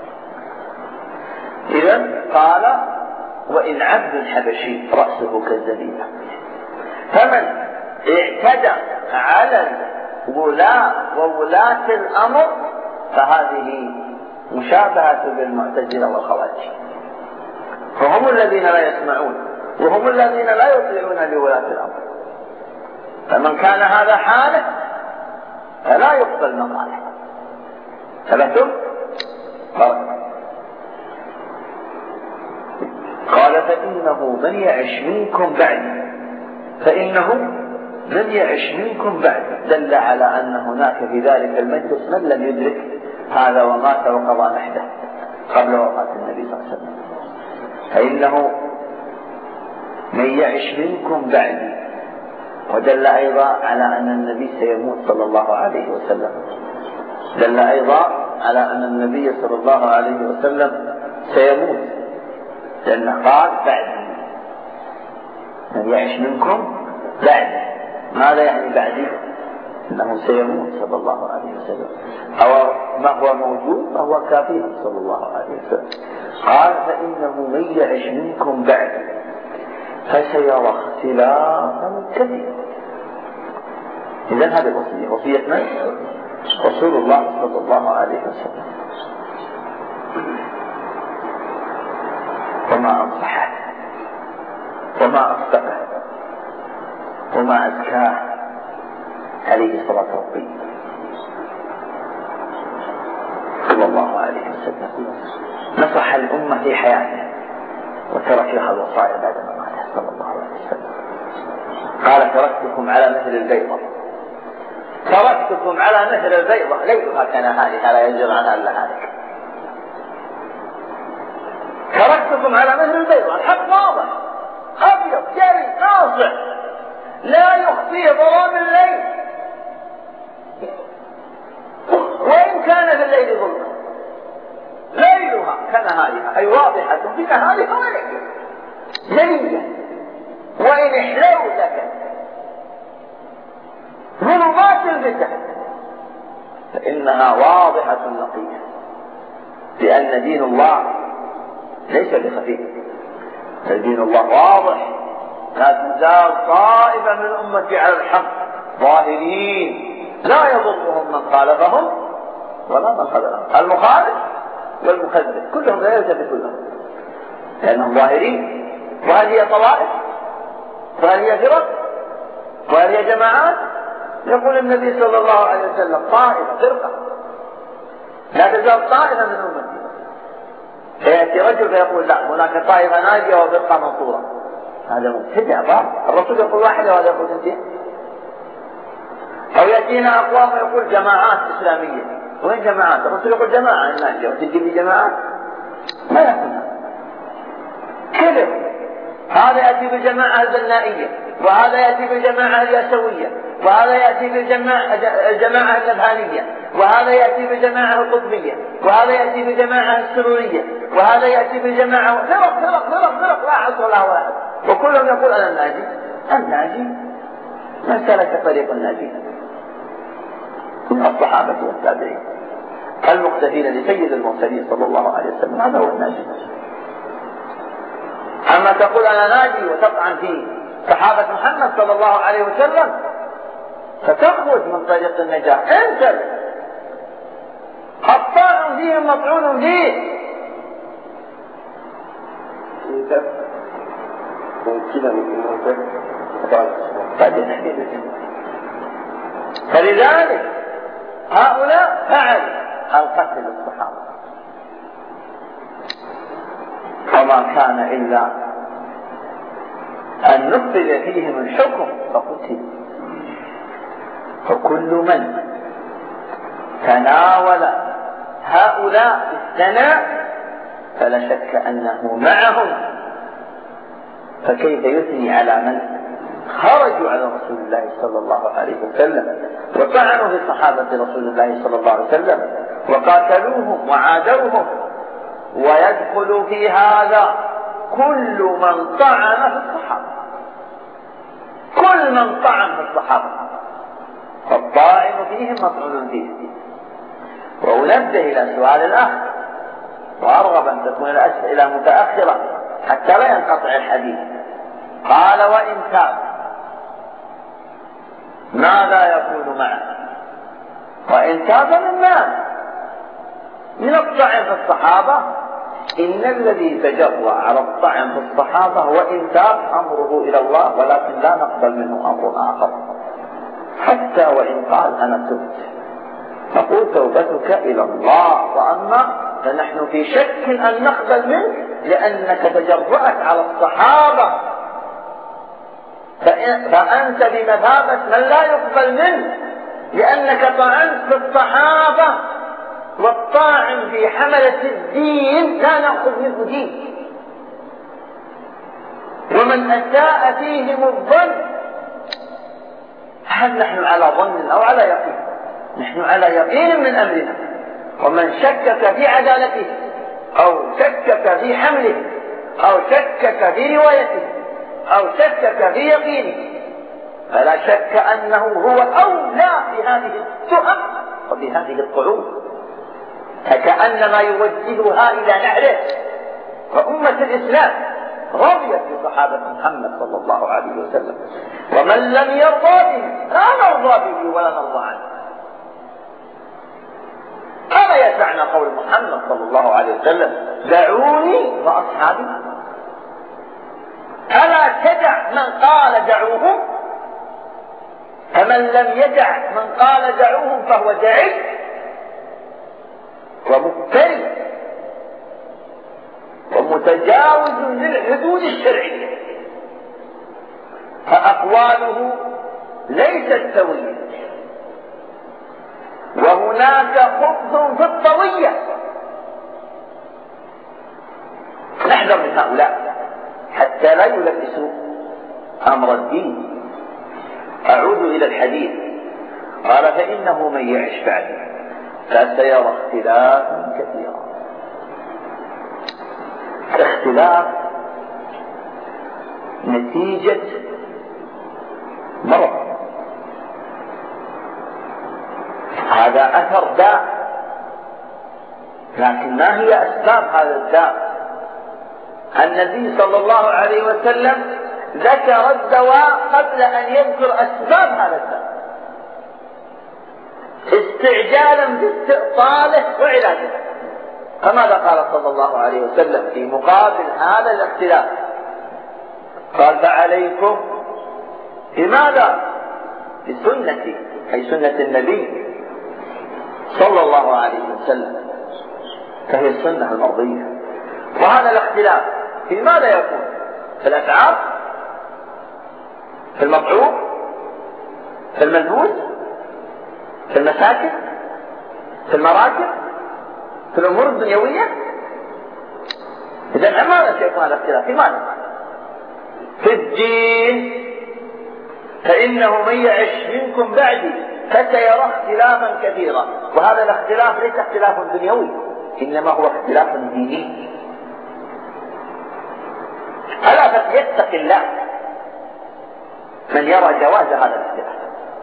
إذن قال وإن عبد حبشي رأسه كالزبيبة، فمن اعتدى على الولاة وولاة الأمر فهذه مشابهة بالمعتزلة والخوارج، فهم الذين لا يسمعون وهم الذين لا يطيعون لولاة الأمر. فمن كان هذا حاله فلا يقبل مقاله. ثبتم؟ قال فإنه من يعش منكم بعد، فإنه من يعش منكم بعد، دل على أن هناك في ذلك المجلس من لم يدرك هذا ومات وقضى نحبه قبل وفاة النبي صلى الله عليه وسلم. فإنه من يعش منكم بعد، ودل أيضا على أن النبي سيموت صلى الله عليه وسلم، دل أيضا على أن النبي صلى الله عليه وسلم سيموت، لأنه قال بعدي، من يعش منكم بعدي. ماذا يعني بعدي؟ إنه سيموت صلى الله عليه وسلم، أو ما هو موجود فهو كافيه صلى الله عليه وسلم. قال فإنه من يعش منكم بعدي فسيرى اختلافا كثيرا. إذن هذه الوصية، وصية من؟ رسول الله صلى الله عليه وسلم. وما أنصحه وما أصدقه وما أزكاه عليه الصلاة والسلام صلى الله عليه وسلم. نصح الأمة في حياته وترك لها الوصايا بعد مماته صلى الله عليه وسلم. قال تركتكم على مثل البيضة، تركتكم على مثل البيضة ليلها كنهارها لا يزيغ عنها إلا هالك. تركتكم على مثل البيضة، الحق واضح أبيض جري ناصع لا يخفيه ظلام الليل، وإن كان في الليل ظلمة ليلها كنهارها، أي واضحة في نهارها وليلها جلية، وإن احلوا لك ظلمات الفتن فإنها واضحة نقية، لأن دين الله ليس بخفيف، دين الله واضح. لا تزال طائفة من أمتي على الحق ظاهرين لا يضرهم من خالفهم ولا من خذلهم. المخالف والمكذب كلهم لا يلتفتون لهم لأنهم ظاهرين. وهل هي طوائف؟ وهل هي فرق؟ وهل هي جماعات؟ يقول النبي صلى الله عليه وسلم طائفة فرقة، لا تزال طائفة من أمتي. فيأتي رجل فيقول لا هناك طائفة ناجية وفرقة منصورة، هذا مبتدع ضال. الرسول يقول واحدة وهذا يقول اثنتين. أو يأتينا أقوام يقول جماعات إسلامية، وين جماعات؟ الرسول يقول جماعة ناجية وتجي لي جماعات، ما يكون كذب. هذا يأتي بالجماعة البنائية، وهذا يأتي بالجماعة اليسوية، وهذا يأتي بالجماعة النبهانية، وهذا يأتي بالجماعة القطبية، وهذا يأتي بالجماعة السرورية، وهذا يأتي بالجماعة فرق فرق فرق فرق لا حصر لها واحد، وكلهم يقول أنا الناجي. الناجي من سلك طريق الناجي من الصحابة والتابعين المقتدين لسيد المرسلين صلى الله عليه وسلم، هذا هو الناجي. أما تقول أنا ناجي وتطعن في صحابة محمد صلى الله عليه وسلم فتخرج من طريق النجاة. انت الطاعن فيهم مطعون فيه. فلذلك هؤلاء فعلوا القتل الصحابة، وما كان إلا أن نفذ فيهم الحكم فقتل. فكل من تناول هؤلاء الثناء فلا شك أنه معهم، فكيف يثني على من خرجوا على رسول الله صلى الله عليه وسلم وطعنوا في صحابة رسول الله صلى الله عليه وسلم وقاتلوهم وعادوهم. ويدخل في هذا كل من طعن في الصحابة، كل من طعن في الصحابة فالطاعن فيهم مطعون فيه. وأنبه إلى سؤال الآخر، وأرغب أن تكون الأسئلة متأخرة حتى لا ينقطع الحديث. قال وإن تاب ماذا يكون معه؟ وإن تاب من ماذا؟ من الطعن في الصحابة. إن الذي تجرأ على الطعن في الصحابة وإن تاب أمره إلى الله، ولكن لا نقبل منه أمر آخر حتى وإن قال أنا تبت، نقول توبتك إلى الله. وأما فنحن في شك أن نقبل منه لأنك تجرأت على الصحابة، فأنت بمثابة من لا يقبل منه لأنك طعنت في الصحابة. والطاعن في حملة الدين لا نأخذ منه دين. ومن أساء فيهم الظن، هل نحن على ظن أو على يقين؟ نحن على يقين من أمرنا. ومن شكك في عدالته أو شكك في حمله أو شكك في روايته أو شكك في يقينه، فلا شك أنه هو أولى بهذه التهم وبهذه الطعون، فكأنما يوجهها إلى نحره. فأمة الإسلام رضيت بصحابة محمد صلى الله عليه وسلم، ومن لم يرضى به لا نرضى به ولا نرضى عنه. أما يسعنا قول محمد صلى الله عليه وسلم: دعوني وأصحابي. ألا تدع من قال دعوهم؟ فمن لم يدع من قال دعوهم فهو داعي ومفتري ومتجاوز للحدود الشرعية، فأقواله ليست سوية، وهناك خبث في الطوية. نحذر من هؤلاء حتى لا يلبسوا أمر الدين. أعود إلى الحديث. قال: فإنه من يعش بعدي فسيرى اختلافا كثيرا. الاختلاف نتيجة مرض، هذا أثر داء، لكن ما هي أسباب هذا الداء؟ النبي صلى الله عليه وسلم ذكر الدواء قبل أن يذكر أسباب هذا الداء، استعجالا باستئصاله وعلاجه. فماذا قال صلى الله عليه وسلم في مقابل هذا الاختلاف؟ قال: فعليكم بماذا؟ بسنتي، أي سنة النبي صلى الله عليه وسلم، فهي السنة المرضية. وهذا الاختلاف في ماذا يكون؟ في الأفعال، في المطعوم، في الملبوس، في المساكن، في المراكب، في الأمور الدنيوية. إذا ماذا سيكون هذا الاختلاف؟ في ماذا؟ في الدين. فإنه من يعش منكم بعدي فسيرى اختلافا كثيرا. وهذا الاختلاف ليس اختلاف دنيوي، إنما هو اختلاف ديني. ألا فليتق الله من يرى جواز هذا الاختلاف،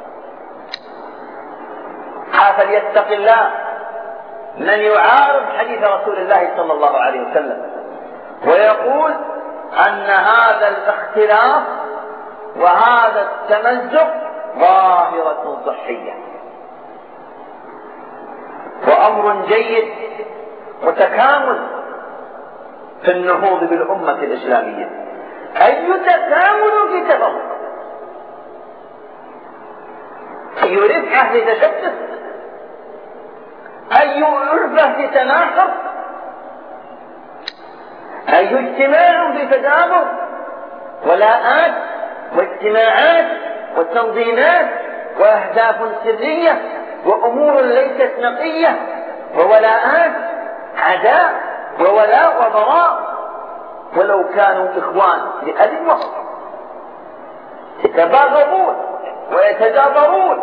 فليتق الله من يعارض حديث رسول الله صلى الله عليه وسلم ويقول أن هذا الاختلاف وهذا التمزق ظاهرة صحية وأمر جيد وتكامل في النهوض بالأمة الإسلامية. أي تكامل في تفرق، أي رفعة في تشتت، أي ألفة في تناحر، أي اجتماع في تدابر، ولاءات واجتماعات وتنظيمات وأهداف سرية وأمور ليست نقية وولاءات عداء وولاء وبراء، ولو كانوا إخوان لأب وأب يتباغضون ويتدابرون،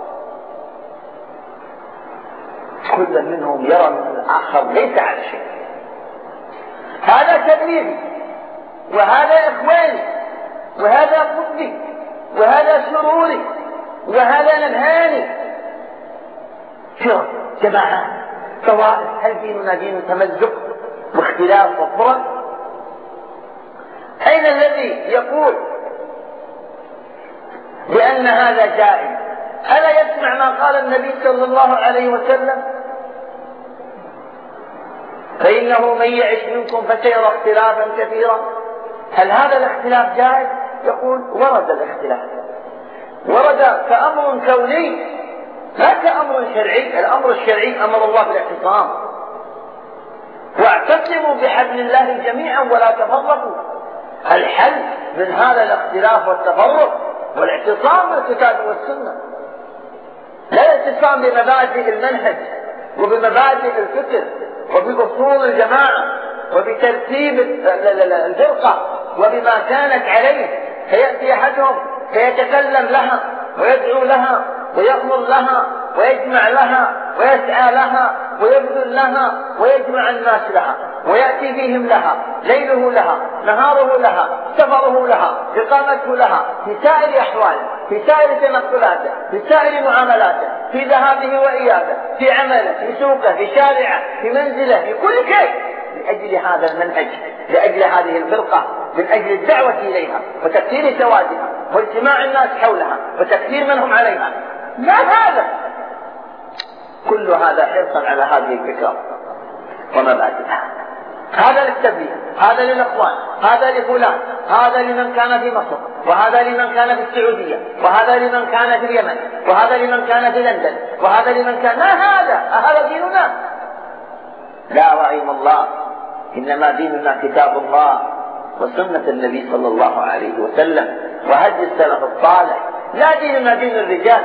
كل منهم يرى من الآخر ليس على شيء. هذا تبريري وهذا إخواني وهذا قطبي وهذا سروري وهذا نبهاني، فرق، جماعات، طوائف. هل ديننا دين تمزق واختلاف وفرق؟ أين الذي يقول بأن هذا جائز؟ ألا يسمع ما قال النبي صلى الله عليه وسلم: فإنه من يعش منكم فسيرى اختلافا كثيرا. هل هذا الاختلاف جائز؟ يقول: ورد الاختلاف، ورد كأمر كوني لا كأمر شرعي. الأمر الشرعي أمر الله بالاعتصام، واعتصموا بحبل الله جميعا ولا تفرقوا. الحل من هذا الاختلاف والتفرق والاعتصام بالكتاب والسنة، لا الاعتصام بمبادئ المنهج وبمبادئ الفكر وبأصول الجماعة وبترتيب الفرقة وبما كانت عليه، فيأتي أحدهم فيتكلم لها ويدعو لها ويأمر لها ويجمع لها ويسعى لها ويبذل لها ويجمع الناس لها ويأتي بهم لها، ليله لها، نهاره لها، سفره لها، إقامته لها، في سائر أحواله، في سائر تنقلاته، في سائر معاملاته، في ذهابه وإيابه، في عمله، في سوقه، في شارعه، في منزله، في كل شيء، لأجل هذا المنهج، لأجل هذه الفرقة، من أجل الدعوة إليها وتكثير سوادها واجتماع الناس حولها وتكثير من هم عليها. لا هذا كل هذا حرصا على هذه الفكرة ومبادئها. هذا للتبليغ، هذا للإخوان، هذا لفلان، هذا لمن كان في مصر، وهذا لمن كان في السعودية، وهذا لمن كان في اليمن، وهذا لمن كان في لندن، وهذا لمن كان. لا هذا ديننا. لا رحم الله، إنما ديننا كتاب الله وسنة النبي صلى الله عليه وسلم وهدي السلف الصالح. لا ديننا دين الرجال.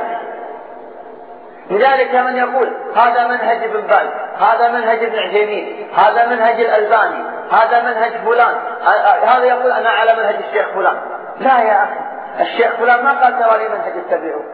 لذلك من يقول هذا منهج ابن باز، هذا منهج ابن عثيمين، هذا منهج الألباني، هذا منهج فلان، هذا يقول أنا على منهج الشيخ فلان. لا يا أخي، الشيخ فلان ما قال ترى لي منهج اتبعوه.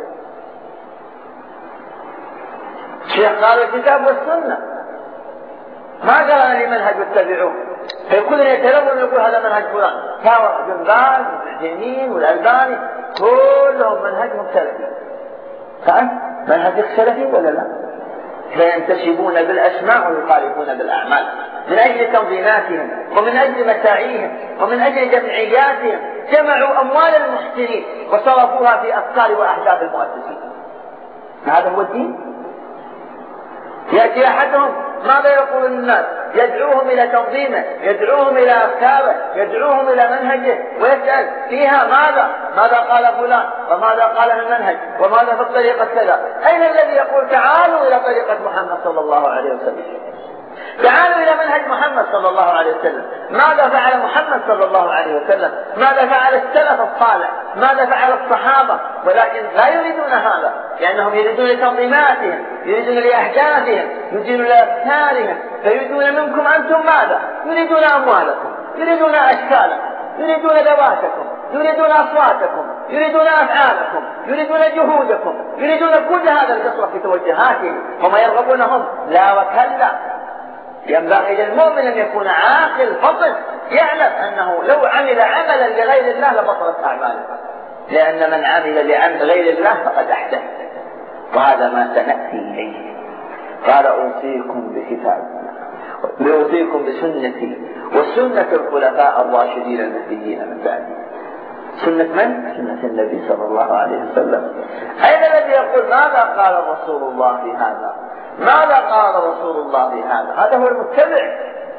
الشيخ قال الكتاب والسنة، ما قال أنا لي منهج اتبعوه. فيكون يتلون ويقول هذا منهج فلان. ابن باز وابن عثيمين والألباني كلهم منهجهم سلفي. منهج سلفي ولا لا؟ فينتسبون بالأسماء ويخالفون بالأعمال من أجل تنظيماتهم ومن أجل مساعيهم ومن أجل جمعياتهم. جمعوا أموال المحسنين وصرفوها في أفكار وأهداف المؤسسين. هذا هو الدين. يأتي أحدهم ماذا يقول الناس؟ يدعوهم إلى تنظيمه، يدعوهم إلى أفكاره، يدعوهم إلى منهجه، ويسأل فيها ماذا قال فلان، وماذا قال المنهج، وماذا في الطريقة كذا. أين الذي يقول تعالوا إلى طريقة محمد صلى الله عليه وسلم، تعالوا إلى منهج محمد صلى الله عليه وسلم. ماذا فعل محمد صلى الله عليه وسلم؟ ماذا فعل السلف الصالح؟ ماذا فعل الصحابة؟ ولكن لا يريدون هذا، لأنهم يريدون لتنظيماتهم، يريدون لأهدافهم، يريدون لأفكارهم. فيريدون منكم أنتم ماذا؟ يريدون أموالكم، يريدون أشكالكم، يريدون ذواتكم، يريدون أصواتكم، يريدون أفعالكم، يريدون جهودكم، يريدون كل هذا القصر في توجهاتهم. وما يرغبونهم لا وكلا. ينبغي للمؤمن أن يكون عاقل فطن، يعلم أنه لو عمل عملا لغير الله لبطلت أعماله، لأن من عمل لغير الله فقد أحدث. وهذا ما سنأتي إليه. قال أوصيكم بكتابنا، أوصيكم بسنتي وسنة الخلفاء الراشدين المهديين من بعدي. سنة من؟ سنة النبي صلى الله عليه وسلم. أين الذي يقول ماذا قال رسول الله في هذا؟ ماذا قال رسول الله في هذا؟ هذا هو المتبع.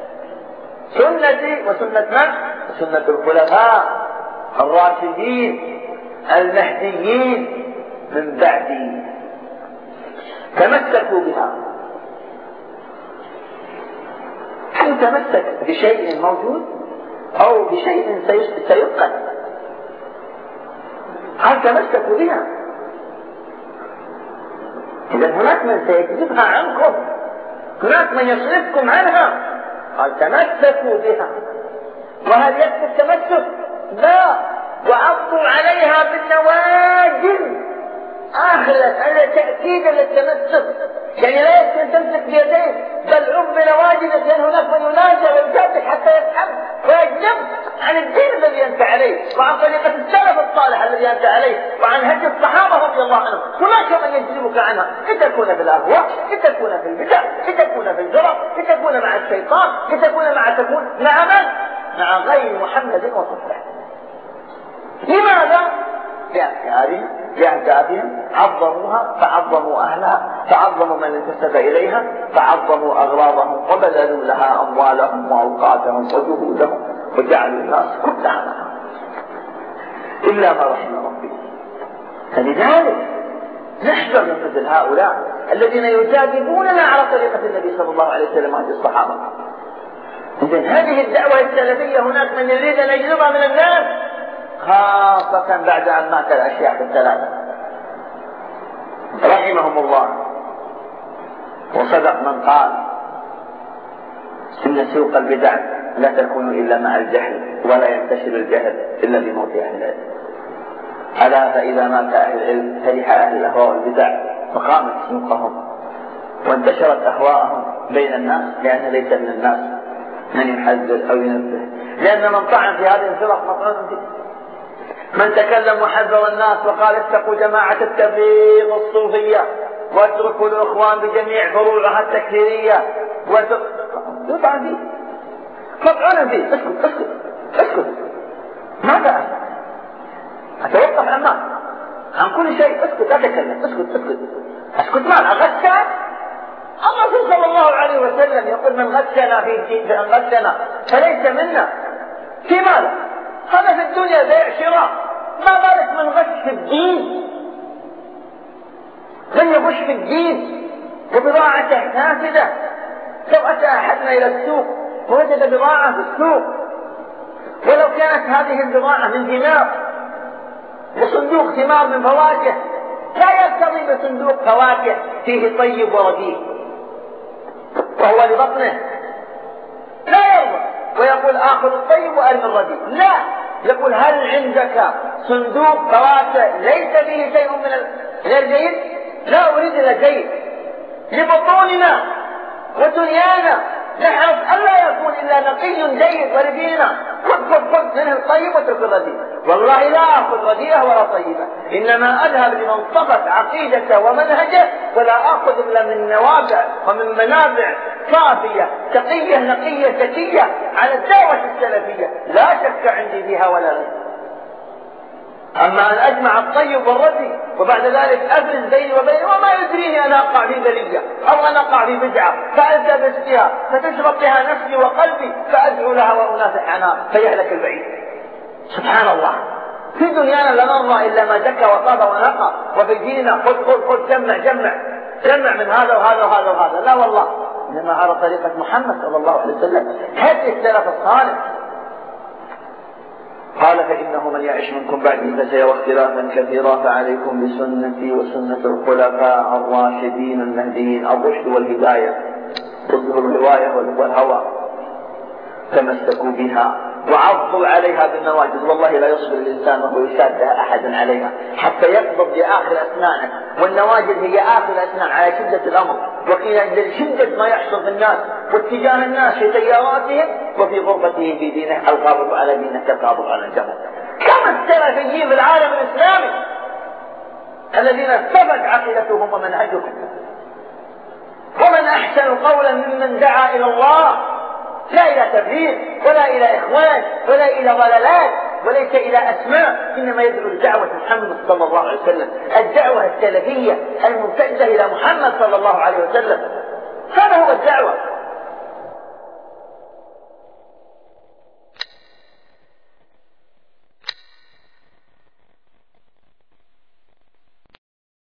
سنتي وسنة من؟ سنة الخلفاء الراشدين المهديين من بعدي. تمسكوا بها. هل تمسك بشيء موجود أو بشيء سيفقد؟ هل تمسكوا بها؟ إذا هناك من سيجذبها عنكم، هناك من يصرفكم عنها. قال تمسكوا بها. وهل يكفي التمسك؟ لا، وعضوا عليها بالنواجذ. آخر الأسئلة تأكيدا للتمسك، يعني لا يكفي أن تمسك بيديك، بل عض بنواجذك، لأن هناك من ينازع ويجادلك حتى يفهم ويجذب عن الدين الذي أنت عليه، وعن طريقة السلف الصالح الذي أنت عليه، وعن هدي الصحابة رضي الله عنهم. هناك من يجذبك عنها، لتكون في الأهواء، لتكون في البدع، لتكون في الجرى، لتكون مع الشيطان، لتكون مع من؟ مع غير محمد وصحبه. لماذا؟ لأفكارهم، لأهدافهم. عظموها فعظموا أهلها، فعظموا من انتسب إليها، فعظموا أغراضهم، وبذلوا لها أموالهم وأوقاتهم وجهودهم، وجعلوا الناس كلها معها إلا ما رحم ربي. فلذلك نحذر من مثل هؤلاء الذين يجادلوننا على طريقة النبي صلى الله عليه وسلم وعند الصحابة. إذن هذه الدعوة السلفية هناك من يريد أن يجلبها من الناس، خاصة بعد أن مات الأشياخ الثلاثة رحمهم الله. وصدق من قال إن سوق البدع لا تكون إلا مع الجهل، ولا ينتشر الجهل إلا بموت أهل العلم. ألا فإذا مات أهل العلم فرح أهل الأهواء والبدع وقامت سوقهم وانتشرت أهواءهم بين الناس، لأن ليس من الناس من يحذر أو ينبه، لأن من طعن في هذه الفرق مطعون فيه. من تكلم وحذر الناس وقال اتقوا جماعة التبليغ الصوفية واتركوا الإخوان بجميع فروعها التكفيرية يطعن فيه، مطعون فيه. اسكت اسكت اسكت، ماذا أتوقف عن كل شيء؟ اسكت لا تتكلم، اسكت اسكت اسكت. ماذا غشنا؟ الرسول صلى الله عليه وسلم يقول من غشنا في الدين فإن غشنا فليس منا. في ماذا؟ هذا في الدنيا بيع شراء، ما بالك من غش في الدين؟ من يغش في الدين وبضاعته فاسدة. لو أتى أحدنا إلى السوق ووجد بضاعة في السوق، ولو كانت هذه البضاعة من ثمار وصندوق ثمار من فواكه، لا يرتضي بصندوق فواكه فيه طيب ورديء وهو لبطنه، لا يرضى ويقول آخذ الطيب وأرمي الرديء. لا، يقول هل عندك صندوق فواكه ليس فيه شيء من غير جيد؟ لا أريد إلا جيد لبطوننا ودنيانا، نحرص ألا يكون إلا نقي جيد ولدينا. خذ منه الطيب واترك الرديء. والله لا أخذ رديئه ولا طيبه، إنما أذهب لمن صفت عقيدته ومنهجه، ولا أخذ إلا من نوابع ومن منابع صافية تقية نقية زكية على الدعوة السلفية، لا شك عندي فيها ولا غير. أما أن أجمع الطيب والردي وبعد ذلك أفرز بيني وبينه وما يدريني أن أقع في بلية أو أن أقع في بدعة فألتبس بها فتشرب بها نفسي وقلبي فأدعو لها وأنافح عنها فيهلك البعيد. سبحان الله، في دنيانا لا نرضى إلا ما زكى وطاب ونقى، وفي ديننا خذ جمع من هذا وهذا وهذا وهذا. لا والله، إنما على طريقة محمد صلى الله عليه وسلم، هدي السلف الصالح. قال فإنه من يعش منكم بعدي فسيرى اختلافا كثيرا، فعليكم بسنتي وسنة الخلفاء الراشدين المهديين. الرشد والهداية ضده الرواية والهوى، تمسكوا بها وعضوا عليها بالنواجذ. والله لا يصبر الإنسان وهو يشادها أحدا عليها حتى يقبض بآخر أسنانه، والنواجذ هي آخر أسنان على شدة الأمر، وقيل عند شدة ما يحصل في الناس واتجاه الناس في تياراتهم وفي غربتهم في دينه. القابض على دينه كالقابض على الجمل. كم السلفيين في العالم الإسلامي الذين ثبت عقيدتهم ومنهجهم، ومن أحسن قولا ممن دعا إلى الله، لا إلى تبليغ ولا إلى إخوان ولا إلى ضلالات وليس إلى أسماء، إنما يدعو لدعوة محمد صلى الله عليه وسلم، الدعوة السلفية الممتدة إلى محمد صلى الله عليه وسلم. هذا هو الدعوة.